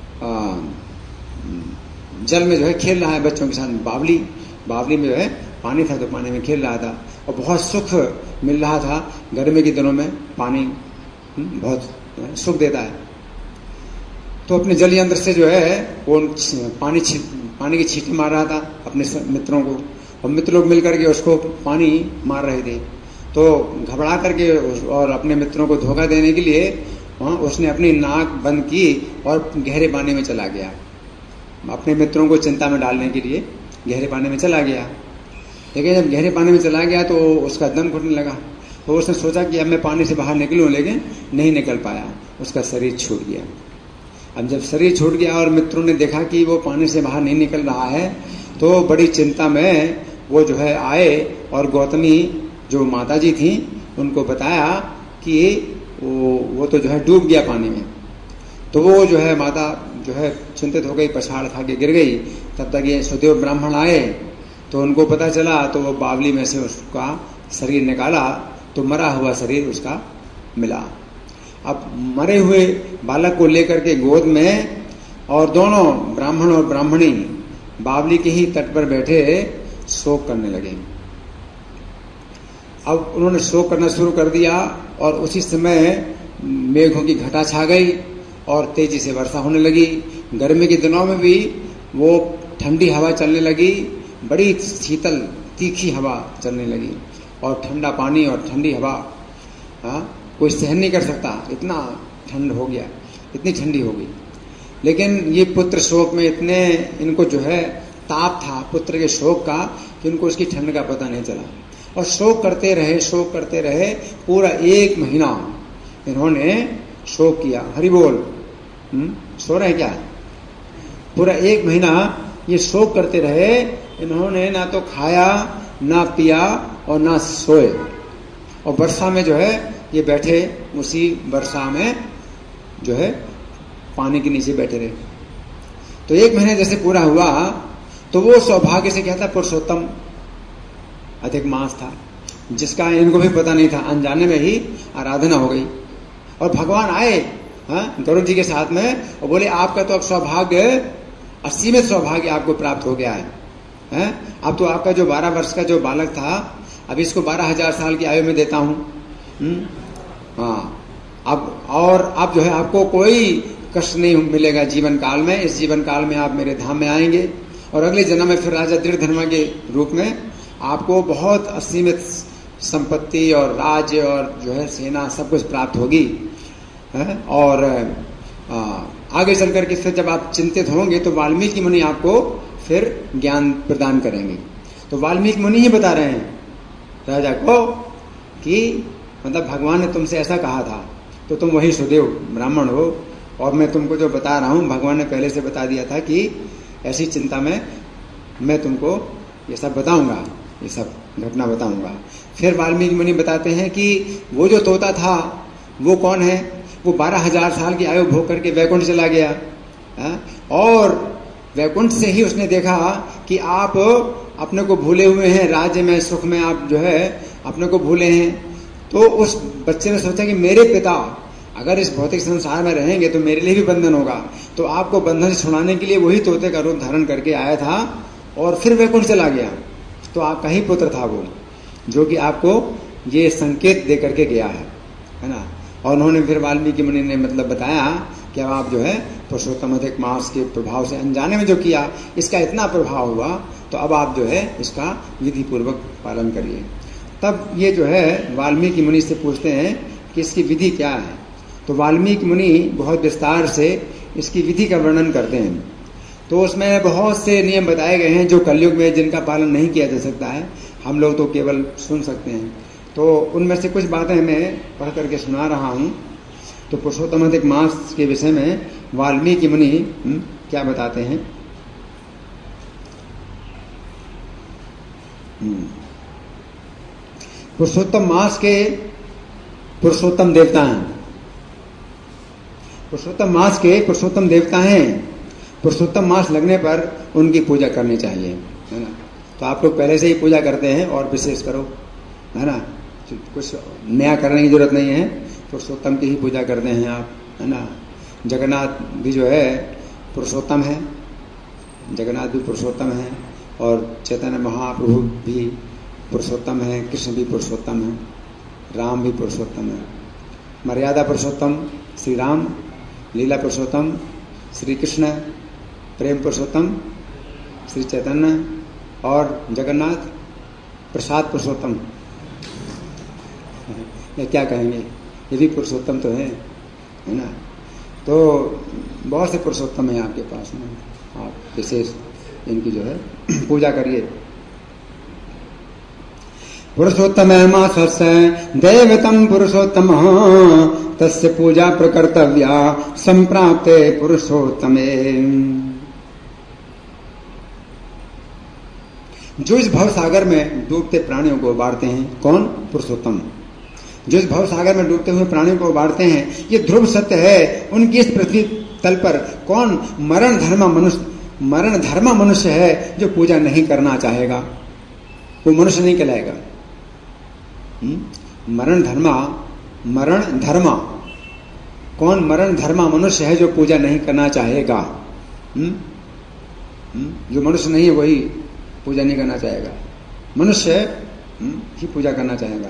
जल में जो है खेल रहा है बच्चों के साथ, बावली में जो है पानी था तो पानी में खेल रहा था और बहुत सुख मिल रहा था। गर्मी के दिनों में पानी बहुत सुख देता है। तो अपने जल यंत्र से जो है वो पानी की छींटे मार रहा था अपने मित्रों को और मित्र लोग मिलकर के उसको पानी मार रहे थे। तो घबरा करके और अपने मित्रों को धोखा देने के लिए उसने अपनी नाक बंद की और गहरे पानी में चला गया, अपने मित्रों को चिंता में डालने के लिए गहरे पानी में चला गया। लेकिन जब गहरे पानी में चला गया तो उसका दम घुटने लगा। तो उसने सोचा कि अब मैं पानी से बाहर निकलूं, लेकिन नहीं निकल पाया, उसका शरीर छूट गया। अब जब शरीर छूट गया और मित्रों ने देखा कि वो पानी से बाहर नहीं निकल रहा है तो बड़ी चिंता में वो जो है आए और गौतमी जो माता जी थी उनको बताया कि वो तो जो है डूब गया पानी में। तो वो जो है माता जो है चिंतित हो गई, पछाड़ खा के गिर गई। तब तक ये सुदेव ब्राह्मण आए तो उनको पता चला, तो वो बावली में से उसका शरीर निकाला तो मरा हुआ शरीर उसका मिला। अब मरे हुए बालक को लेकर के गोद में और दोनों ब्राह्मण और ब्राह्मणी बावली के ही तट पर बैठे शोक करने लगे। अब उन्होंने शोक करना शुरू कर दिया और उसी समय मेघों की घटा छा गई और तेजी से वर्षा होने लगी। गर्मी के दिनों में भी वो ठंडी हवा चलने लगी, बड़ी शीतल तीखी हवा चलने लगी और ठंडा पानी और ठंडी हवा कोई सहन नहीं कर सकता, इतना ठंड हो गया, इतनी ठंडी हो गई। लेकिन ये पुत्र शोक में इतने इनको जो है ताप था पुत्र के शोक का कि उनको उसकी ठंड का पता नहीं चला और शोक करते रहे पूरा 1 महीना इन्होंने शोक किया। हरि बोल, सो रहे क्या? पूरा 1 महीना ये शोक करते रहे। इन्होंने ना तो खाया ना पिया और ना सोए और वर्षा में जो है ये बैठे, उसी वर्षा में जो है पानी के नीचे बैठे रहे। तो 1 महीने जैसे पूरा हुआ तो वो सौभाग्य से क्या था, पुरुषोत्तम अधिक मास था जिसका इनको भी पता नहीं था, अनजाने में ही आराधना हो गई और भगवान आए गरुड़ जी के साथ में और बोले आपका तो अब सौभाग्य, असीमित सौभाग्य आपको प्राप्त हो गया है। अब तो आपका जो 12 वर्ष का जो बालक था अब इसको 12,000 साल की आयु में देता हूं। अब जो है आपको कोई कष्ट नहीं मिलेगा जीवन काल में। इस जीवन काल में आप मेरे धाम में आएंगे और अगले जन्म में फिर राजा दृढ़धर्मा के रूप में आपको बहुत असीमित संपत्ति और राज्य और जो है सेना सब कुछ प्राप्त होगी। और आगे चल करके फिर जब आप चिंतित होंगे तो वाल्मीकि मुनि आपको फिर ज्ञान प्रदान करेंगे। तो वाल्मीकि मुनि ही बता रहे हैं राजा को कि मतलब भगवान ने तुमसे ऐसा कहा था, तो तुम वही सुदेव ब्राह्मण हो और मैं तुमको जो बता रहा हूं भगवान ने पहले से बता दिया था कि ऐसी चिंता में मैं तुमको ये सब बताऊंगा, ये सब घटना बताऊंगा। फिर वाल्मीकि मुनि बताते हैं कि वो जो तोता था वो कौन है, वो 12,000 साल की आयु भोग करके वैकुंठ चला गया और वैकुंठ से ही उसने देखा कि आप अपने को भूले हुए हैं, राज्य में सुख में आप जो है अपने को भूले हैं। तो उस बच्चे ने सोचा कि मेरे पिता अगर इस भौतिक संसार में रहेंगे तो मेरे लिए भी बंधन होगा, तो आपको बंधन से छुड़ाने के लिए वही तोते का रूप धारण करके आया था और फिर वैकुंठ चला गया। तो आपका ही पुत्र था वो, जो कि आपको ये संकेत दे करके गया है ना। और उन्होंने फिर वाल्मीकि मुनि ने मतलब बताया कि अब आप जो है पुरुषोत्तम अधिक मास के प्रभाव से अनजाने में जो किया, इसका इतना प्रभाव हुआ, तो अब आप जो है इसका विधि पूर्वक पालन करिए। तब ये जो है वाल्मीकि मुनि से पूछते हैं कि इसकी विधि क्या है। तो वाल्मीकि मुनि बहुत विस्तार से इसकी विधि का वर्णन करते हैं। तो उसमें बहुत से नियम बताए गए हैं जो कलयुग में जिनका पालन नहीं किया जा सकता है, हम लोग तो केवल सुन सकते हैं। तो उनमें से कुछ बातें मैं पढ़ करके सुना रहा हूँ। तो पुरुषोत्तम अधिक मास के विषय में वाल्मीकि मुनि क्या बताते हैं। पुरुषोत्तम मास के पुरुषोत्तम देवता हैं। पुरुषोत्तम मास के पुरुषोत्तम देवता हैं। पुरुषोत्तम मास लगने पर उनकी पूजा करनी चाहिए, है ना। तो आप लोग पहले से ही पूजा करते हैं और विशेष करो, है ना। कुछ नया करने की जरूरत नहीं है, पुरुषोत्तम की ही पूजा करते हैं आप, है ना। जगन्नाथ भी जो है पुरुषोत्तम है, जगन्नाथ भी पुरुषोत्तम है, और चैतन्य महाप्रभु भी पुरुषोत्तम है, कृष्ण भी पुरुषोत्तम है, राम भी पुरुषोत्तम है। मर्यादा पुरुषोत्तम श्री राम, लीला पुरुषोत्तम श्री कृष्ण, प्रेम पुरुषोत्तम श्री चैतन्य, और जगन्नाथ प्रसाद पुरुषोत्तम। ये क्या कहेंगे, ये भी पुरुषोत्तम तो है ना। तो बहुत से पुरुषोत्तम है आपके पास में, आप विशेष इनकी जो है पूजा करिए। पुरुषोत्तम मास दैवतम पुरुषोत्तम तस्य पूजा प्रकर्तव्या संप्राप्ते पुरुषोत्तमे। जो इस भव सागर में डूबते प्राणियों को उबारते हैं, कौन? पुरुषोत्तम। जो इस भव सागर में डूबते हुए प्राणियों को उबारते हैं, ये ध्रुव सत्य है। उनकी इस पृथ्वी तल पर कौन मरण धर्मा मनुष्य है जो पूजा नहीं करना चाहेगा? वो मनुष्य नहीं कहलाएगा। मरण धर्मा कौन मरण धर्मा मनुष्य है जो पूजा नहीं करना चाहेगा? जो मनुष्य नहीं है वही पूजा नहीं करना चाहेगा, मनुष्य ही पूजा करना चाहेगा।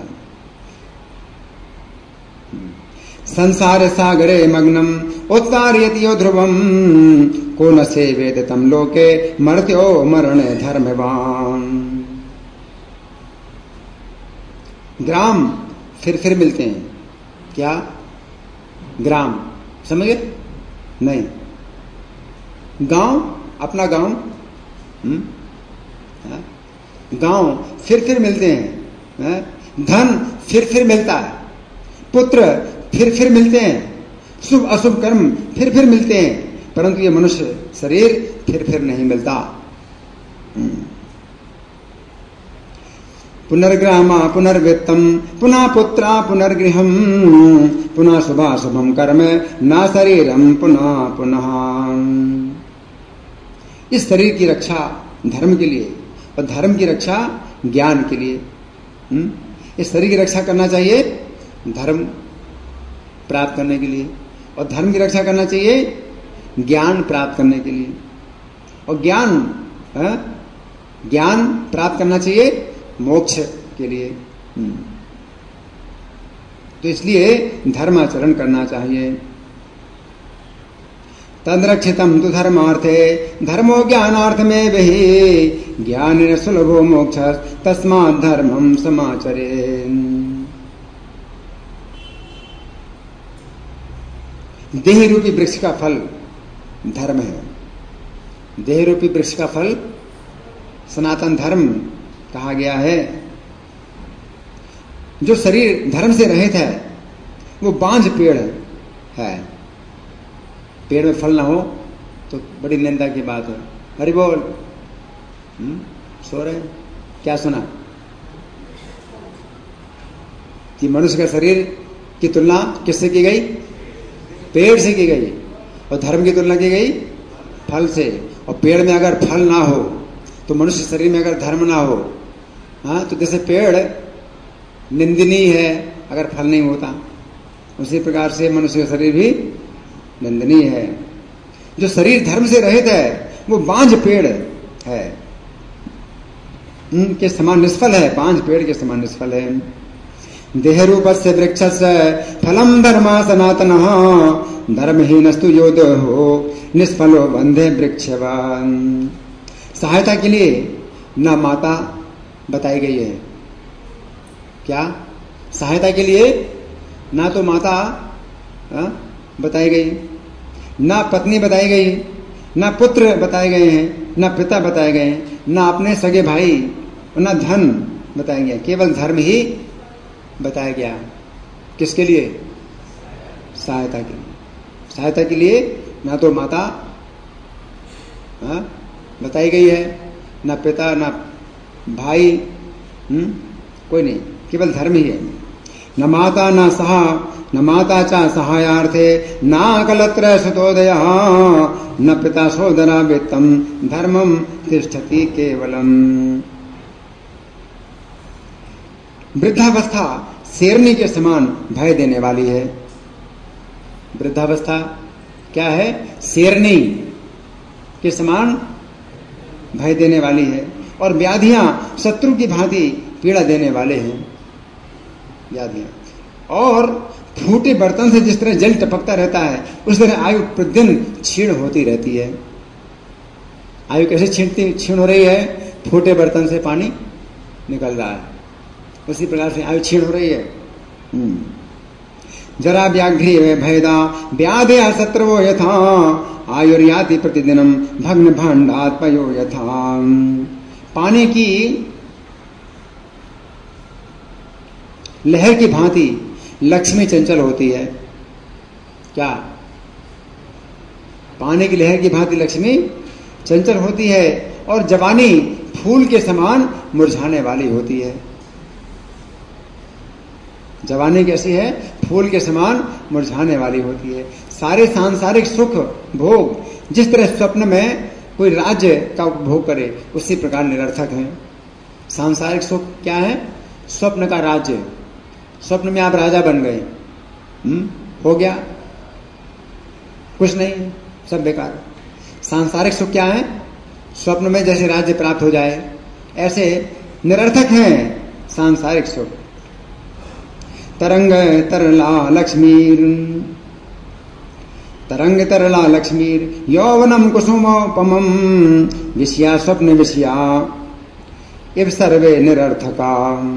संसार सागरे मग्नम उत्तारयति यो ध्रुवम को न सेवेत तम लोके मर्त्यो मरण धर्मवान। ग्राम फिर मिलते हैं, क्या ग्राम समझ गए? नहीं, गांव अपना गांव, गांव फिर मिलते हैं, धन फिर मिलता है, पुत्र फिर मिलते हैं, शुभ अशुभ कर्म फिर मिलते हैं, परंतु ये मनुष्य शरीर फिर नहीं मिलता। पुनर्ग्रामा पुनर्वित्तम पुनः पुत्रा पुनर्गृहम पुनः शुभाशुभम कर्म ना शरीरम पुनः। इस शरीर की रक्षा धर्म के लिए और धर्म की रक्षा ज्ञान के लिए। इस शरीर की रक्षा करना चाहिए धर्म प्राप्त करने के लिए, और धर्म की रक्षा करना चाहिए ज्ञान प्राप्त करने के लिए, और ज्ञान प्राप्त करना चाहिए मोक्ष के लिए। तो इसलिए धर्माचरण करना चाहिए। तद्रक्षितम तु धर्मार्थे धर्मो ज्ञानार्थ में वही ज्ञान सुलभो मोक्ष तस्मात् धर्मम समाचरे। देह रूपी वृक्ष का फल धर्म है। देह रूपी वृक्ष का फल सनातन धर्म कहा गया है। जो शरीर धर्म से रहित है वो बांझ पेड़ है। पेड़ में फल ना हो तो बड़ी निंदा की बात है। हरि बोल। सो रहे क्या सुना कि मनुष्य का शरीर की तुलना किससे की गई? पेड़ से की गई, और धर्म की तुलना की गई फल से। और पेड़ में अगर फल ना हो तो मनुष्य शरीर में अगर धर्म ना हो, तो जैसे पेड़ निंदनीय है अगर फल नहीं होता, उसी प्रकार से मनुष्य का शरीर भी निंदनीय है। जो शरीर धर्म से रहित है वो बांझ पेड़ है, के समान निष्फल है, बांझ पेड़ के समान निष्फल है। देह रूपस्य वृक्षस्य फलम धर्मा सनातनः धर्महीनस्तु योधो निष्फलो बंधे वृक्षवान। सहायता के लिए न माता बताई गई है, क्या सहायता के लिए ना तो माता बताई गई, ना पत्नी बताई गई, ना पुत्र बताए गए हैं, ना पिता बताए गए हैं, ना अपने सगे भाई, ना धन बताया गया, केवल धर्म ही बताया गया। किसके लिए? सहायता के लिए। सहायता के लिए ना तो माता बताई गई है, ना पिता, ना भाई, कोई नहीं, केवल धर्म ही है। न माता न सहा न माता चा सहायार्थे ना कलत्र सुतोदय न पिता सोदरा वित्तम धर्मम तिष्ठति केवलम। वृद्धावस्था शेरनी के समान भय देने वाली है। वृद्धावस्था क्या है? शेरनी के समान भय देने वाली है, और व्याधियां शत्रु की भांति पीड़ा देने वाले हैं। व्याधियां और फूटे बर्तन से जिस तरह जल टपकता रहता है, उस तरह आयु प्रतिदिन क्षीण होती रहती है। आयु कैसे क्षीण हो रही है? फूटे बर्तन से पानी निकल रहा है, उसी प्रकार से आयु क्षीण हो रही है। जरा व्याघ्री भयदा व्याधया शत्रवो यथा आयुर्याति प्रतिदिनम भग्न भांडात पयो यथा। पानी की लहर की भांति लक्ष्मी चंचल होती है। क्या? पानी की लहर की भांति लक्ष्मी चंचल होती है, और जवानी फूल के समान मुरझाने वाली होती है। जवानी कैसी है? फूल के समान मुरझाने वाली होती है। सारे सांसारिक सुख भोग जिस तरह स्वप्न में कोई राज्य का उपभोग करे, उसी प्रकार निरर्थक है। सांसारिक सुख क्या है? स्वप्न का राज्य। स्वप्न में आप राजा बन गए, हो गया, कुछ नहीं, सब बेकार। सांसारिक सुख क्या है? स्वप्न में जैसे राज्य प्राप्त हो जाए, ऐसे निरर्थक है सांसारिक सुख। तरंग तरला लक्ष्मीर तरंग तरला लक्ष्मीर यौवनम कुसुमोपमम विषया स्वप्न विषया इव सर्वे निरर्थका।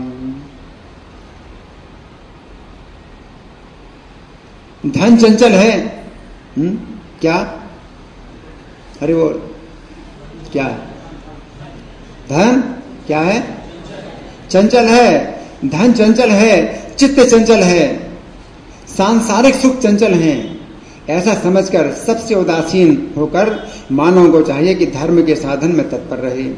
धन चंचल है, क्या? अरे वो क्या है? धन क्या है? चंचल है। धन चंचल है, चित्त चंचल है, सांसारिक सुख चंचल हैं। ऐसा समझकर सबसे उदासीन होकर मानव को चाहिए कि धर्म के साधन में तत्पर रहे।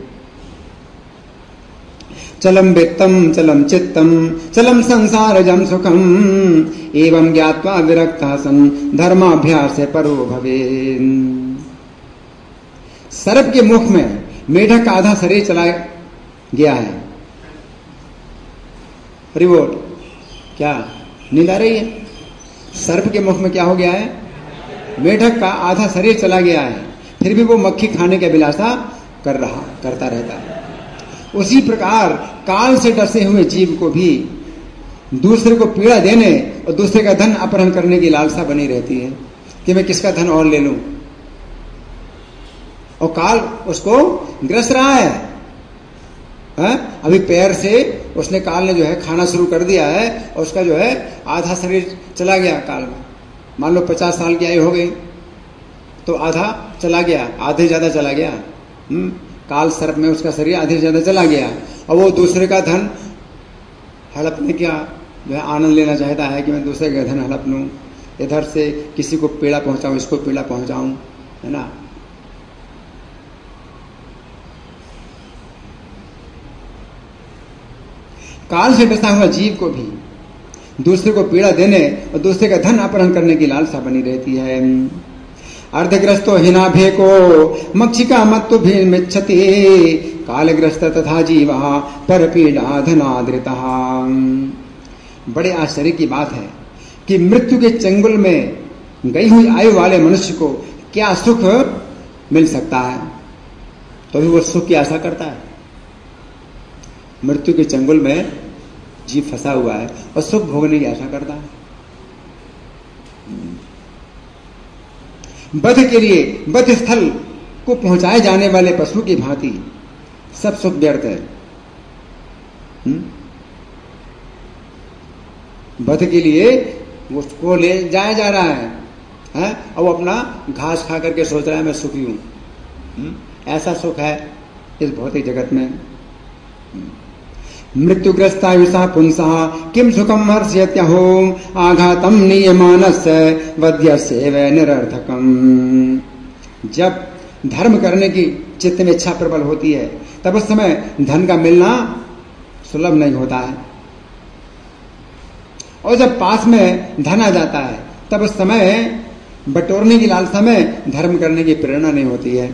चलम वित्तम चलम चित्तम चलम संसारजम सुखम एवं ज्ञात्वा विरक्ता सन धर्माभ्यास परो भवे। सर्प के मुख में मेढक का आधा शरीर चला गया है। रिवोट क्या? नींद आ रही है? सर्प के मुख में क्या हो गया है? मेढक का आधा शरीर चला गया है, फिर भी वो मक्खी खाने की अभिलाषा करता रहता है। उसी प्रकार काल से डसे हुए जीव को भी दूसरे को पीड़ा देने और दूसरे का धन अपहरण करने की लालसा बनी रहती है कि मैं किसका धन और ले लूं, और काल उसको ग्रस रहा है। अभी पैर से उसने काल ने जो है खाना शुरू कर दिया है, और उसका जो है आधा शरीर चला गया काल में। मान लो 50 साल की आयु हो गई तो आधा चला गया, आधे ज्यादा चला गया। काल सर्प में उसका शरीर आधे ज्यादा चला गया, और वो दूसरे का धन हड़पने का जो है आनंद लेना चाहता है कि मैं दूसरे का धन हड़प लूं, इधर से किसी को पीड़ा पहुंचाऊं, इसको पीड़ा पहुंचाऊं, है ना। काल से डसा हुआ जीव को भी दूसरे को पीड़ा देने और दूसरे का धन अपहरण करने की लालसा बनी रहती है। अर्धग्रस्तो हिनाभे को मक्षिका मत्तु भीमिच्छति कालग्रस्त तथा जीवा पर पीड़ा धनादृता। बड़े आश्चर्य की बात है कि मृत्यु के चंगुल में गई हुई आयु वाले मनुष्य को क्या सुख मिल सकता है, तो भी वो सुख की आशा करता है। मृत्यु के चंगुल में जीव फंसा हुआ है और सुख भोगने की आशा करता है। वध के लिए वध स्थल को पहुंचाए जाने वाले पशु की भांति सब सुख व्यर्थ है। वध के लिए उसको ले जाया जा रहा है और वो अपना घास खा करके सोच रहा है मैं सुखी हूं। ऐसा सुख है इस भौतिक जगत में। मृत्युग्रस्ता विषा पुंसा किम सुखम हर्ष्यत्यहो आघातम नियमानस्य वध्यस्य वै निरर्थकम। जब धर्म करने की चित्त में इच्छा प्रबल होती है तब उस समय धन का मिलना सुलभ नहीं होता है, और जब पास में धन आ जाता है तब उस समय बटोरने की लालसा में धर्म करने की प्रेरणा नहीं होती है।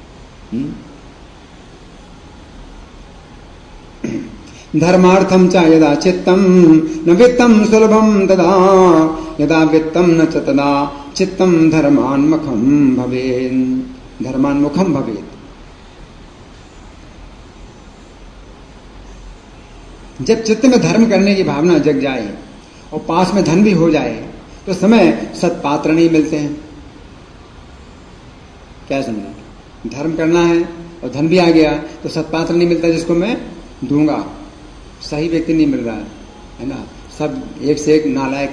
धर्मार्थम च यदा चित्तम न वित्तम सुलभम तदा यदा वित्तम न च तदा चित्तम धर्मान्मुखम भवेत्। धर्मान्मुखम भवेत्। जब चित्त में धर्म करने की भावना जग जाए और पास में धन भी हो जाए तो समय सत्पात्र नहीं मिलते हैं। क्या समझे? धर्म करना है और धन भी आ गया तो सत्पात्र नहीं मिलता जिसको मैं दूंगा। सही व्यक्ति नहीं मिल रहा है ना। सब एक से एक नालायक,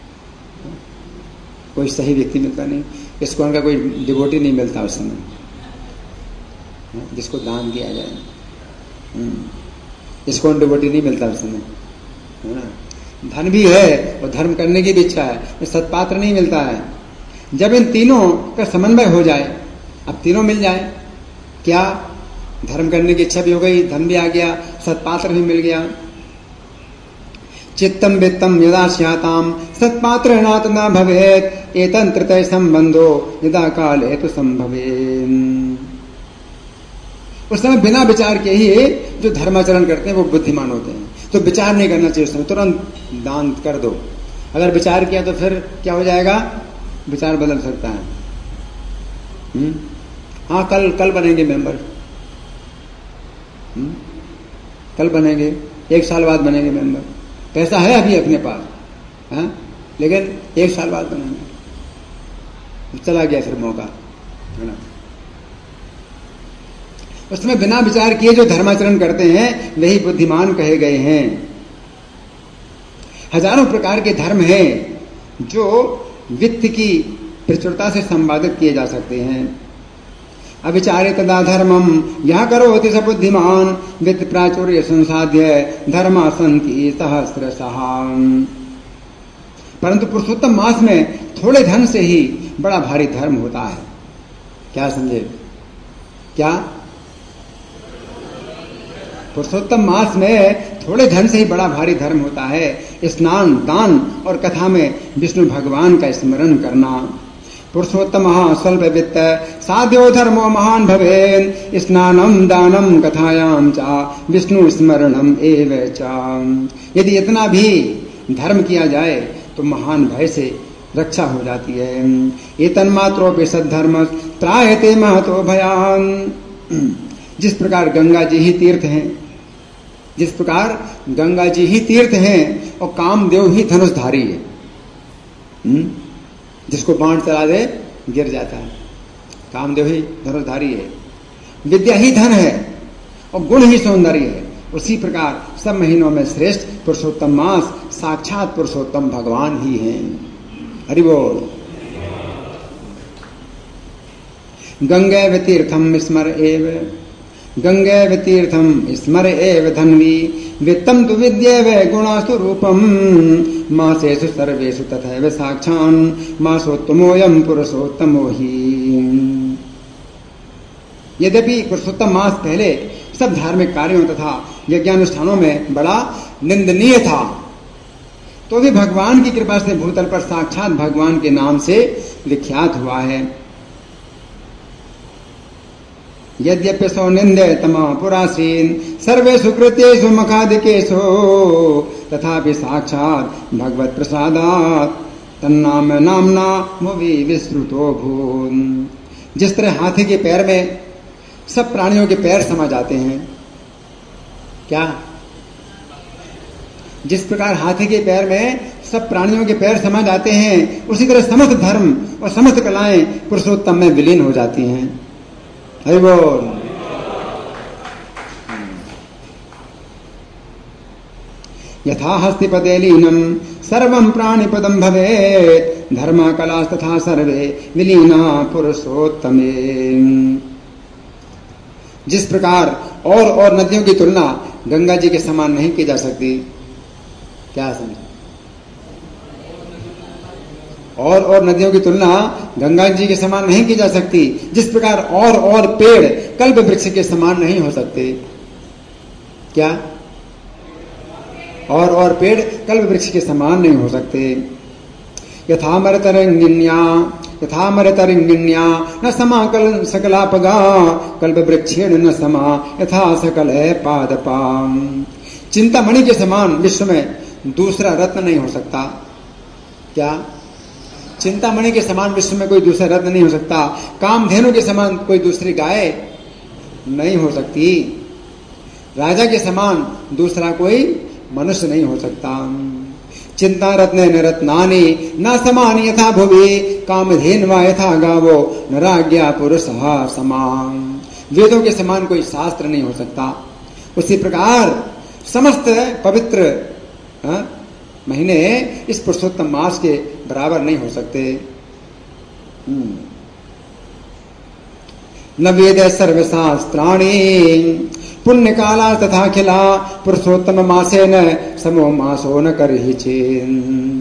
कोई सही व्यक्ति मिलता नहीं। इसको उनका कोई डिवोटी नहीं मिलता उस समय जिसको दान किया जाए। इसको डिवोटी नहीं मिलता उस समय, है ना। धन भी है और धर्म करने की भी इच्छा है, सत्पात्र नहीं मिलता है। जब इन तीनों का समन्वय हो जाए, अब तीनों मिल जाए, क्या धर्म करने की इच्छा भी हो गई, धन भी आ गया, सत्पात्र भी मिल गया। चित्तम वित्तम यदा स्याताम सत्पात्र नात न भवेत् एतंत्रतय संबंधो यदा काल हेतु संभवेत्। उस समय बिना विचार के ही जो धर्माचरण करते हैं वो बुद्धिमान होते हैं। तो विचार नहीं करना चाहिए उस समय, तुरंत दान कर दो। अगर विचार किया तो फिर क्या हो जाएगा? विचार बदल सकता है। हाँ, कल बनेंगे मेंबर, कल बनेंगे, 1 साल बाद बनेंगे मेंबर। पैसा है अभी अपने पास, हाँ, लेकिन 1 साल बाद बनेंगे। चला गया फिर मौका, है ना। उसमें बिना विचार किए जो धर्माचरण करते हैं वही बुद्धिमान कहे गए हैं। हजारों प्रकार के धर्म हैं जो वित्त की प्रचुरता से संपादित किए जा सकते हैं। अविचारे तदा धर्मम यह करोति स बुद्धिमान वित्त प्राचुर्य संसाध्य धर्मा संति सहस्रशः। परंतु पुरुषोत्तम मास में थोड़े धन से ही बड़ा भारी धर्म होता है। क्या समझे? क्या? पुरुषोत्तम मास में थोड़े धन से ही बड़ा भारी धर्म होता है। स्नान, दान और कथा में विष्णु भगवान का स्मरण करना। पुरुषोत्तम स्वल्प वित्त साध्यो धर्मो महान भवेन् स्नानम दानम कथायाम चा विष्णु स्मरणम एव चा। यदि इतना भी धर्म किया जाए तो महान भय से रक्षा हो जाती है। ये तन्मात्रोपि सद्धर्म त्रायते महतो भयान। जिस प्रकार गंगा जी ही तीर्थ हैं, जिस प्रकार गंगा जी ही तीर्थ हैं और कामदेव ही धनुषधारी है, जिसको बाण चला दे गिर जाता है, कामदेव ही धनुषधारी है। विद्या ही धन है और गुण ही सौंदर्य है। उसी प्रकार सब महीनों में श्रेष्ठ पुरुषोत्तम मास साक्षात पुरुषोत्तम भगवान ही हैं। हरि बोल। गंगैव तीर्थम स्मर एव गंगैव तीर्थम स्मर एव धन्वी वित्तम तु विद्यैव गुणास्तु रूपम मासेषु सर्वेषु तथैव साक्षान् मासोत्तमोऽयं पुरुषोत्तमो हि। यद्यपि पुरुषोत्तम मास पहले सब धार्मिक कार्यों तथा यज्ञानुष्ठानों में बड़ा निंदनीय था, तो भी भगवान की कृपा से भूतल पर साक्षात भगवान के नाम से विख्यात हुआ है। यद्यपि सौ निंदे तमा पुरासीन सर्वेषु कृत्येषु मखादिकेषु तथापि साक्षात भगवत प्रसादात् तन्नाम नामना मुवि विस्तृतो भून्। जिस तरह हाथी के पैर में सब प्राणियों के पैर समा जाते हैं, क्या जिस प्रकार हाथी के पैर में सब प्राणियों के पैर समा जाते हैं, उसी तरह समस्त धर्म और समस्त कलाएं पुरुषोत्तम में विलीन हो जाती हैं। हरि बोल। यथा हस्तिपदे लीनम सर्वं प्राणिपदम भवेत्, धर्म कला तथा सर्वे विलीना पुरुषोत्तमे। जिस प्रकार और नदियों की तुलना गंगा जी के समान नहीं की जा सकती, क्या समझे? और नदियों की तुलना गंगा जी के समान नहीं की जा सकती, जिस प्रकार और पेड़ कल्प वृक्ष के समान नहीं हो सकते। क्या? और पेड़ कल्प वृक्ष के समान नहीं हो सकते। यथा मरतरंगिन्या न समा कल सकलापगा, कल्प वृक्षेण न समा यथा सकल पादपाम। चिंतामणि के समान विश्व में दूसरा रत्न नहीं हो सकता। क्या? चिंतामणि के समान विश्व में कोई दूसरा रत्न नहीं हो सकता। कामधेनु के समान कोई दूसरी गाय नहीं हो सकती। राजा के समान दूसरा कोई मनुष्य नहीं हो सकता। चिंता रत्न रत्नानि न समानि यथा भुवि, कामधेन्वा यथा गावो न राज्ञा पुरुषः समान। वेदों के समान कोई शास्त्र नहीं हो सकता। उसी प्रकार समस्त पवित्र महीने इस पुरुषोत्तम मास के बराबर नहीं हो सकते। न वेद सर्वशास्त्राणि पुण्य काला तथा खिला, पुरुषोत्तम मासे न समो मासो न कर ही चेन।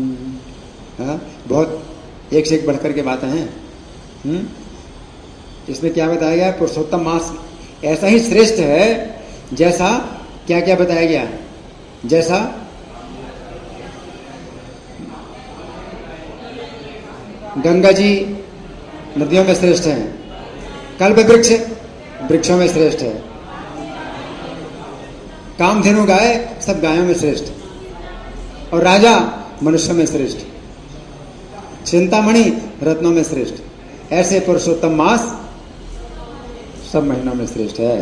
बहुत एक से एक बढ़कर के बातें हैं। इसमें क्या बताया गया? पुरुषोत्तम मास ऐसा ही श्रेष्ठ है जैसा क्या क्या बताया गया? जैसा गंगा जी नदियों में श्रेष्ठ है, कल्प वृक्ष वृक्षों में श्रेष्ठ है, कामधेनु गाय सब गायों में श्रेष्ठ, और राजा मनुष्यों में श्रेष्ठ, चिंतामणि रत्नों में श्रेष्ठ। ऐसे पुरुषोत्तम मास सब महीनों में श्रेष्ठ है।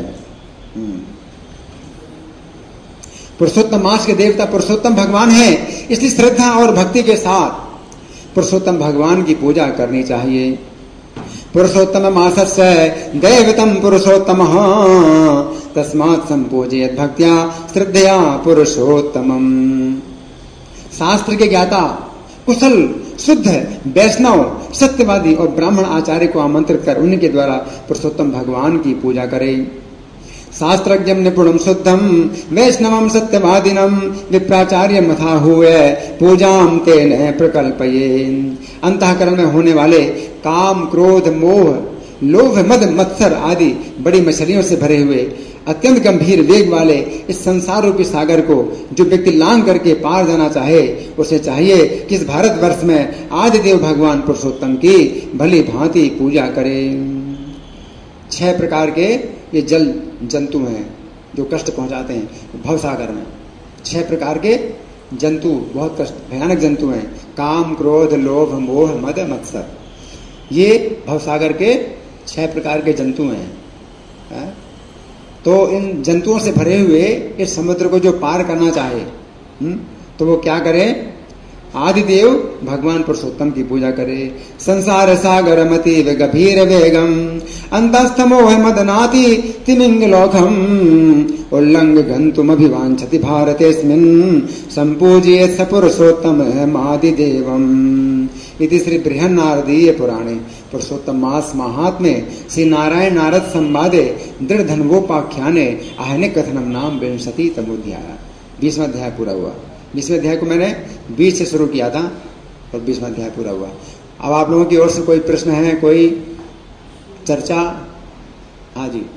पुरुषोत्तम मास के देवता पुरुषोत्तम भगवान है, इसलिए श्रद्धा और भक्ति के साथ पुरुषोत्तम भगवान की पूजा करनी चाहिए। पुरुषोत्तम मासस्य दैवतम पुरुषोत्तम तस्मात् संपूजयेत् भक्त्या श्रद्धया पुरुषोत्तमम्। शास्त्र के ज्ञाता कुशल शुद्ध वैष्णव सत्यवादी और ब्राह्मण आचार्य को आमंत्रित कर उन्हीं द्वारा पुरुषोत्तम भगवान की पूजा करें। शास्त्रज्ञम निपुणम शुद्धम वैष्णवम सत्यवादिनम विप्राचार्यम मथा हुए पूजाम तेन प्रकल्पयेन। अंतःकरण में होने वाले काम क्रोध मोह लोभ मद मत्सर आदि बड़ी मछलियों से भरे हुए अत्यंत गंभीर वेग वाले इस संसार रूपी सागर को जो व्यक्ति लांग करके पार जाना चाहे, उसे चाहिए कि इस भारतवर्ष में आदिदेव भगवान पुरुषोत्तम की भली भांति पूजा करे। 6 प्रकार के ये जल जंतु हैं जो कष्ट पहुंचाते हैं भवसागर में। 6 प्रकार के जंतु बहुत कष्ट भयानक जंतु हैं। काम क्रोध लोभ मोह मद मत्सर, ये भवसागर के 6 प्रकार के जंतु हैं। तो इन जंतुओं से भरे हुए इस समुद्र को जो पार करना चाहे तो वो क्या करे? आदिदेव भगवान पुरुषोत्तम की पूजा करे। संसार सागर मति गभीर वेगम अंतस्थमोह मदनाति तिमिंगलोकम उल्लंघ गंतुम अभिवांछति भारतेस्मिन् संपूजयेत् स पुरुषोत्तम आदिदेवम। इति श्री बृहन्नारदीय पुराणे पुरुषोत्तम मास महात्म्ये श्री नारायण नारद संवादे दृढ़ धन्वोपाख्याने आहने कथनम नाम विंशति तमोध्याय। 20वां अध्याय पूरा हुआ। 20वें अध्याय को मैंने 20 से शुरू किया था और 20वां अध्याय पूरा हुआ। अब आप लोगों की ओर से कोई प्रश्न है, कोई चर्चा? हाँ जी,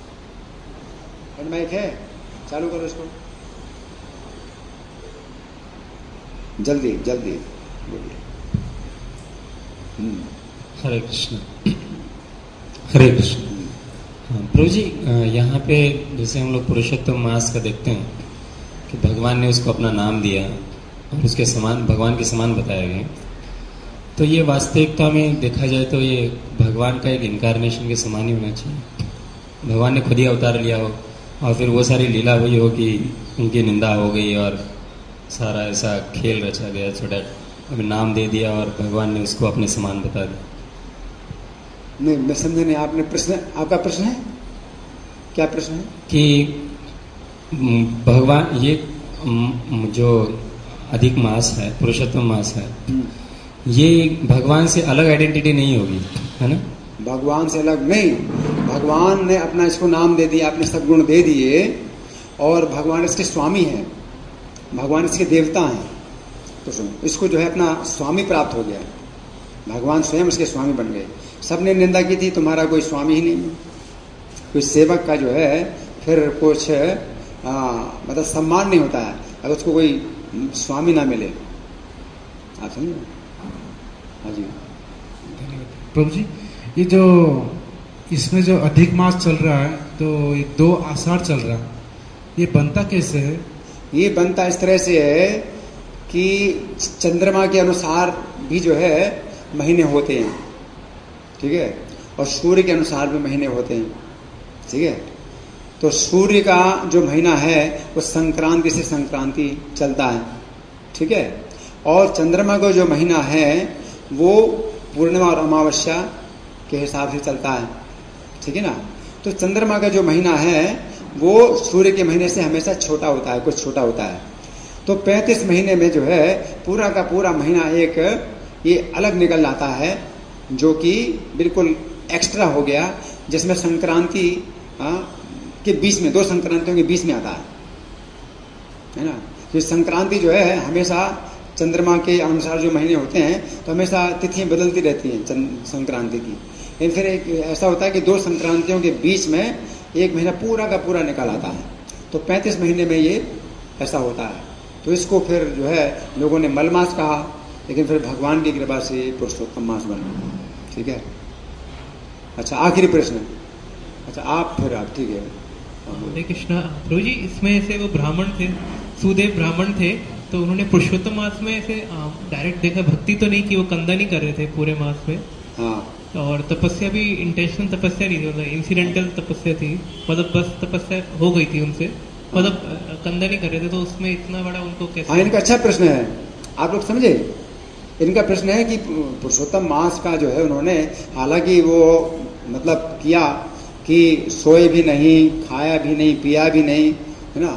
माइक है, चालू करो इसको जल्दी जल्दी बोलिए।
हरे कृष्ण हरे कृष्ण। प्रभु जी, यहाँ पे जैसे हम लोग पुरुषोत्तम मास का देखते हैं कि भगवान ने उसको अपना नाम दिया और उसके समान भगवान के समान बताया गया, तो ये वास्तविकता में देखा जाए तो ये भगवान का एक इनकारनेशन के समान ही होना चाहिए। भगवान ने खुद ही अवतार लिया हो और फिर वो सारी लीला हुई हो कि उनकी निंदा हो गई और सारा ऐसा खेल रचा गया, सो डैट अभी नाम दे दिया और भगवान ने उसको अपने समान बता दिया।
नहीं, मैं समझा नहीं। आपने प्रश्न, आपका प्रश्न है क्या? प्रश्न है
कि भगवान ये जो अधिक मास है, पुरुषोत्तम मास है, ये भगवान से अलग आइडेंटिटी नहीं होगी, है ना?
भगवान से अलग नहीं। भगवान ने अपना इसको नाम दे दिया, अपने सब गुण दे दिए, और भगवान इसके स्वामी हैं, भगवान इसके देवता हैं। तो सुनो, इसको जो है अपना स्वामी प्राप्त हो गया, भगवान स्वयं उसके स्वामी बन गए। सबने निंदा की थी, तुम्हारा कोई स्वामी ही नहीं है। कोई सेवक का जो है फिर कुछ मतलब सम्मान नहीं होता है अगर उसको कोई स्वामी ना मिले। आप समझे? हाँ जी।
प्रभु जी, ये जो इसमें जो अधिक मास चल रहा है, तो ये 2 आषाढ़ चल रहा है, ये बनता कैसे है?
ये बनता इस तरह से है कि चंद्रमा के अनुसार भी जो है महीने होते हैं, ठीक है, और सूर्य के अनुसार भी महीने होते हैं, ठीक है। तो सूर्य का जो महीना है वो संक्रांति से संक्रांति चलता है, ठीक है, और चंद्रमा का जो महीना है वो पूर्णिमा और अमावस्या के हिसाब से चलता है, ठीक है ना। तो चंद्रमा का जो महीना है वो सूर्य के महीने से हमेशा छोटा होता है, कुछ छोटा होता है। तो 35 महीने में जो है पूरा का पूरा महीना एक ये अलग निकल जाता है, जो कि बिल्कुल एक्स्ट्रा हो गया, जिसमें संक्रांति के बीच में, 2 संक्रांतियों के बीच में आता है ना। ये संक्रांति जो है हमेशा चंद्रमा के अनुसार जो महीने होते हैं तो हमेशा तिथियां बदलती रहती हैं संक्रांति की। लेकिन फिर एक ऐसा होता है कि 2 संक्रांतियों के बीच में एक महीना पूरा का पूरा निकल आता है। तो 35 महीने में ये ऐसा होता है। तो इसको फिर जो है लोगों ने मल मास कहा, लेकिन फिर भगवान की कृपा से पुरुषोत्तम मास बना, ठीक है। अच्छा, आखिरी प्रश्न। अच्छा, आप ठीक है।
हरे कृष्णा। प्रभु जी, इसमें से वो ब्राह्मण थे, सुदेव ब्राह्मण थे, तो उन्होंने पुरुषोत्तम मास में ऐसे डायरेक्ट देखा, भक्ति तो नहीं की, वो कंदा नहीं कर रहे थे पूरे मास में।
हाँ।
और तपस्या भी इंटेंशनल तपस्या नहीं थी, मतलब इंसिडेंटल तपस्या थी, मतलब बस तपस्या हो गई थी उनसे, मतलब कंदा नहीं कर रहे थे। तो उसमें इतना बड़ा उनको कैसे?
हाँ, इनका अच्छा प्रश्न है, आप लोग समझे। इनका प्रश्न है कि पुरुषोत्तम मास का जो है उन्होंने हालांकि वो मतलब किया कि सोए भी नहीं, खाया भी नहीं, पिया भी नहीं, है ना,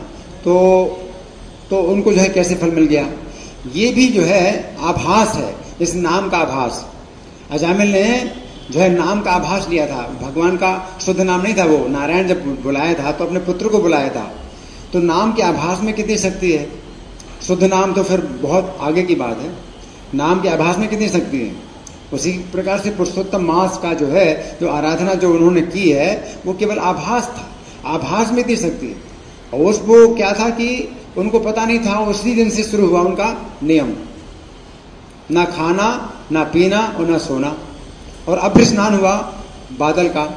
तो उनको जो है कैसे फल मिल गया। ये भी जो है आभास है, इस नाम का आभास। अजामिल ने जो है नाम का आभास लिया था, भगवान का शुद्ध नाम नहीं था वो। नारायण जब बुलाया था तो अपने पुत्र को बुलाया था। तो नाम के आभास में कितनी शक्ति है। शुद्ध नाम तो फिर बहुत आगे की बात है, नाम के आभास में कितनी शक्ति है। उसी प्रकार से पुरुषोत्तम मास का जो है जो आराधना जो उन्होंने की है वो केवल आभास था, आभास में इतनी शक्ति है। और वो क्या था कि उनको पता नहीं था, उसी दिन से शुरू हुआ उनका नियम, ना खाना ना पीना और ना सोना। और अभ्र स्नान हुआ बादल का,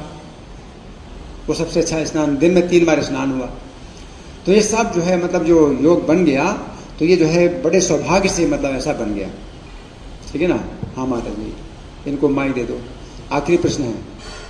वो सबसे अच्छा स्नान, दिन में 3 बार स्नान हुआ। तो ये सब जो है मतलब जो योग बन गया, तो ये जो है बड़े सौभाग्य से मतलब ऐसा बन गया, ठीक है ना। हाँ माता जी, इनको माइक दे दो। आखिरी प्रश्न है।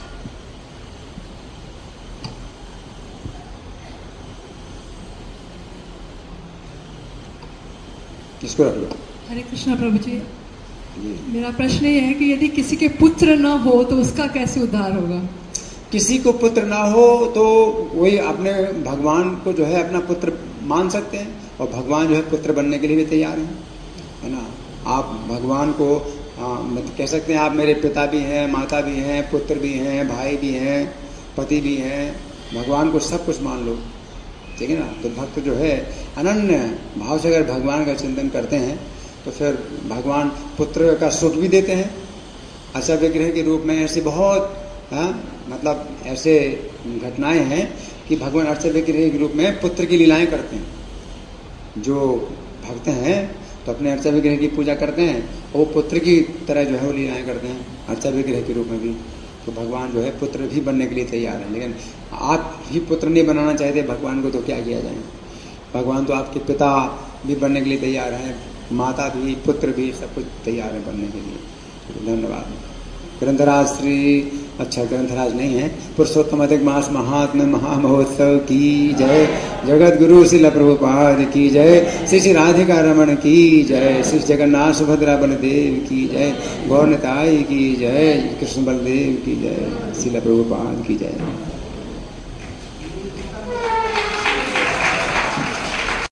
इसको रख लो।
हरे कृष्णा प्रभु जी, मेरा प्रश्न ये है कि यदि किसी के पुत्र न हो तो उसका कैसे उद्धार होगा?
किसी को पुत्र ना हो तो वही अपने भगवान को जो है अपना पुत्र मान सकते हैं, और भगवान जो है पुत्र बनने के लिए भी तैयार हैं, है ना। आप भगवान को मतलब कह सकते हैं आप मेरे पिता भी हैं, माता भी हैं, पुत्र भी हैं, भाई भी हैं, पति भी हैं। भगवान को सब कुछ मान लो, ठीक है ना। तो भक्त जो है अनन्य भाव से अगर भगवान का चिंतन करते हैं तो फिर भगवान पुत्र का सुख भी देते हैं। अच्छा विग्रह के रूप में ऐसी बहुत मतलब ऐसे घटनाएं हैं कि भगवान अर्चा विग्रह के रूप में पुत्र की लीलाएं करते हैं। जो भक्त हैं तो अपने अर्चा विग्रह की पूजा करते हैं, और वो पुत्र की तरह जो है वो लीलाएं करते हैं अर्चा विग्रह के रूप में भी। तो भगवान जो है पुत्र भी बनने के लिए तैयार है। लेकिन आप ही पुत्र नहीं बनाना चाहते भगवान को, तो क्या किया जाए। भगवान तो आपके पिता भी बनने के लिए तैयार हैं, माता भी, पुत्र भी, सब कुछ तैयार है बनने के लिए। तो धन्यवाद। ग्रंथराज श्री अच्छा ग्रंथराज नहीं है। पुरुषोत्तम अधिक मास महात्म महामहोत्सव की जय। जगत गुरु श्रील प्रभुपाद की जय। श्री श्री राधिका रमण की जय। श्री जगन्नाथ सुभद्रा बलदेव की जय। गौर निताई की जय। कृष्ण बलदेव की जय। श्रील प्रभुपाद की जय।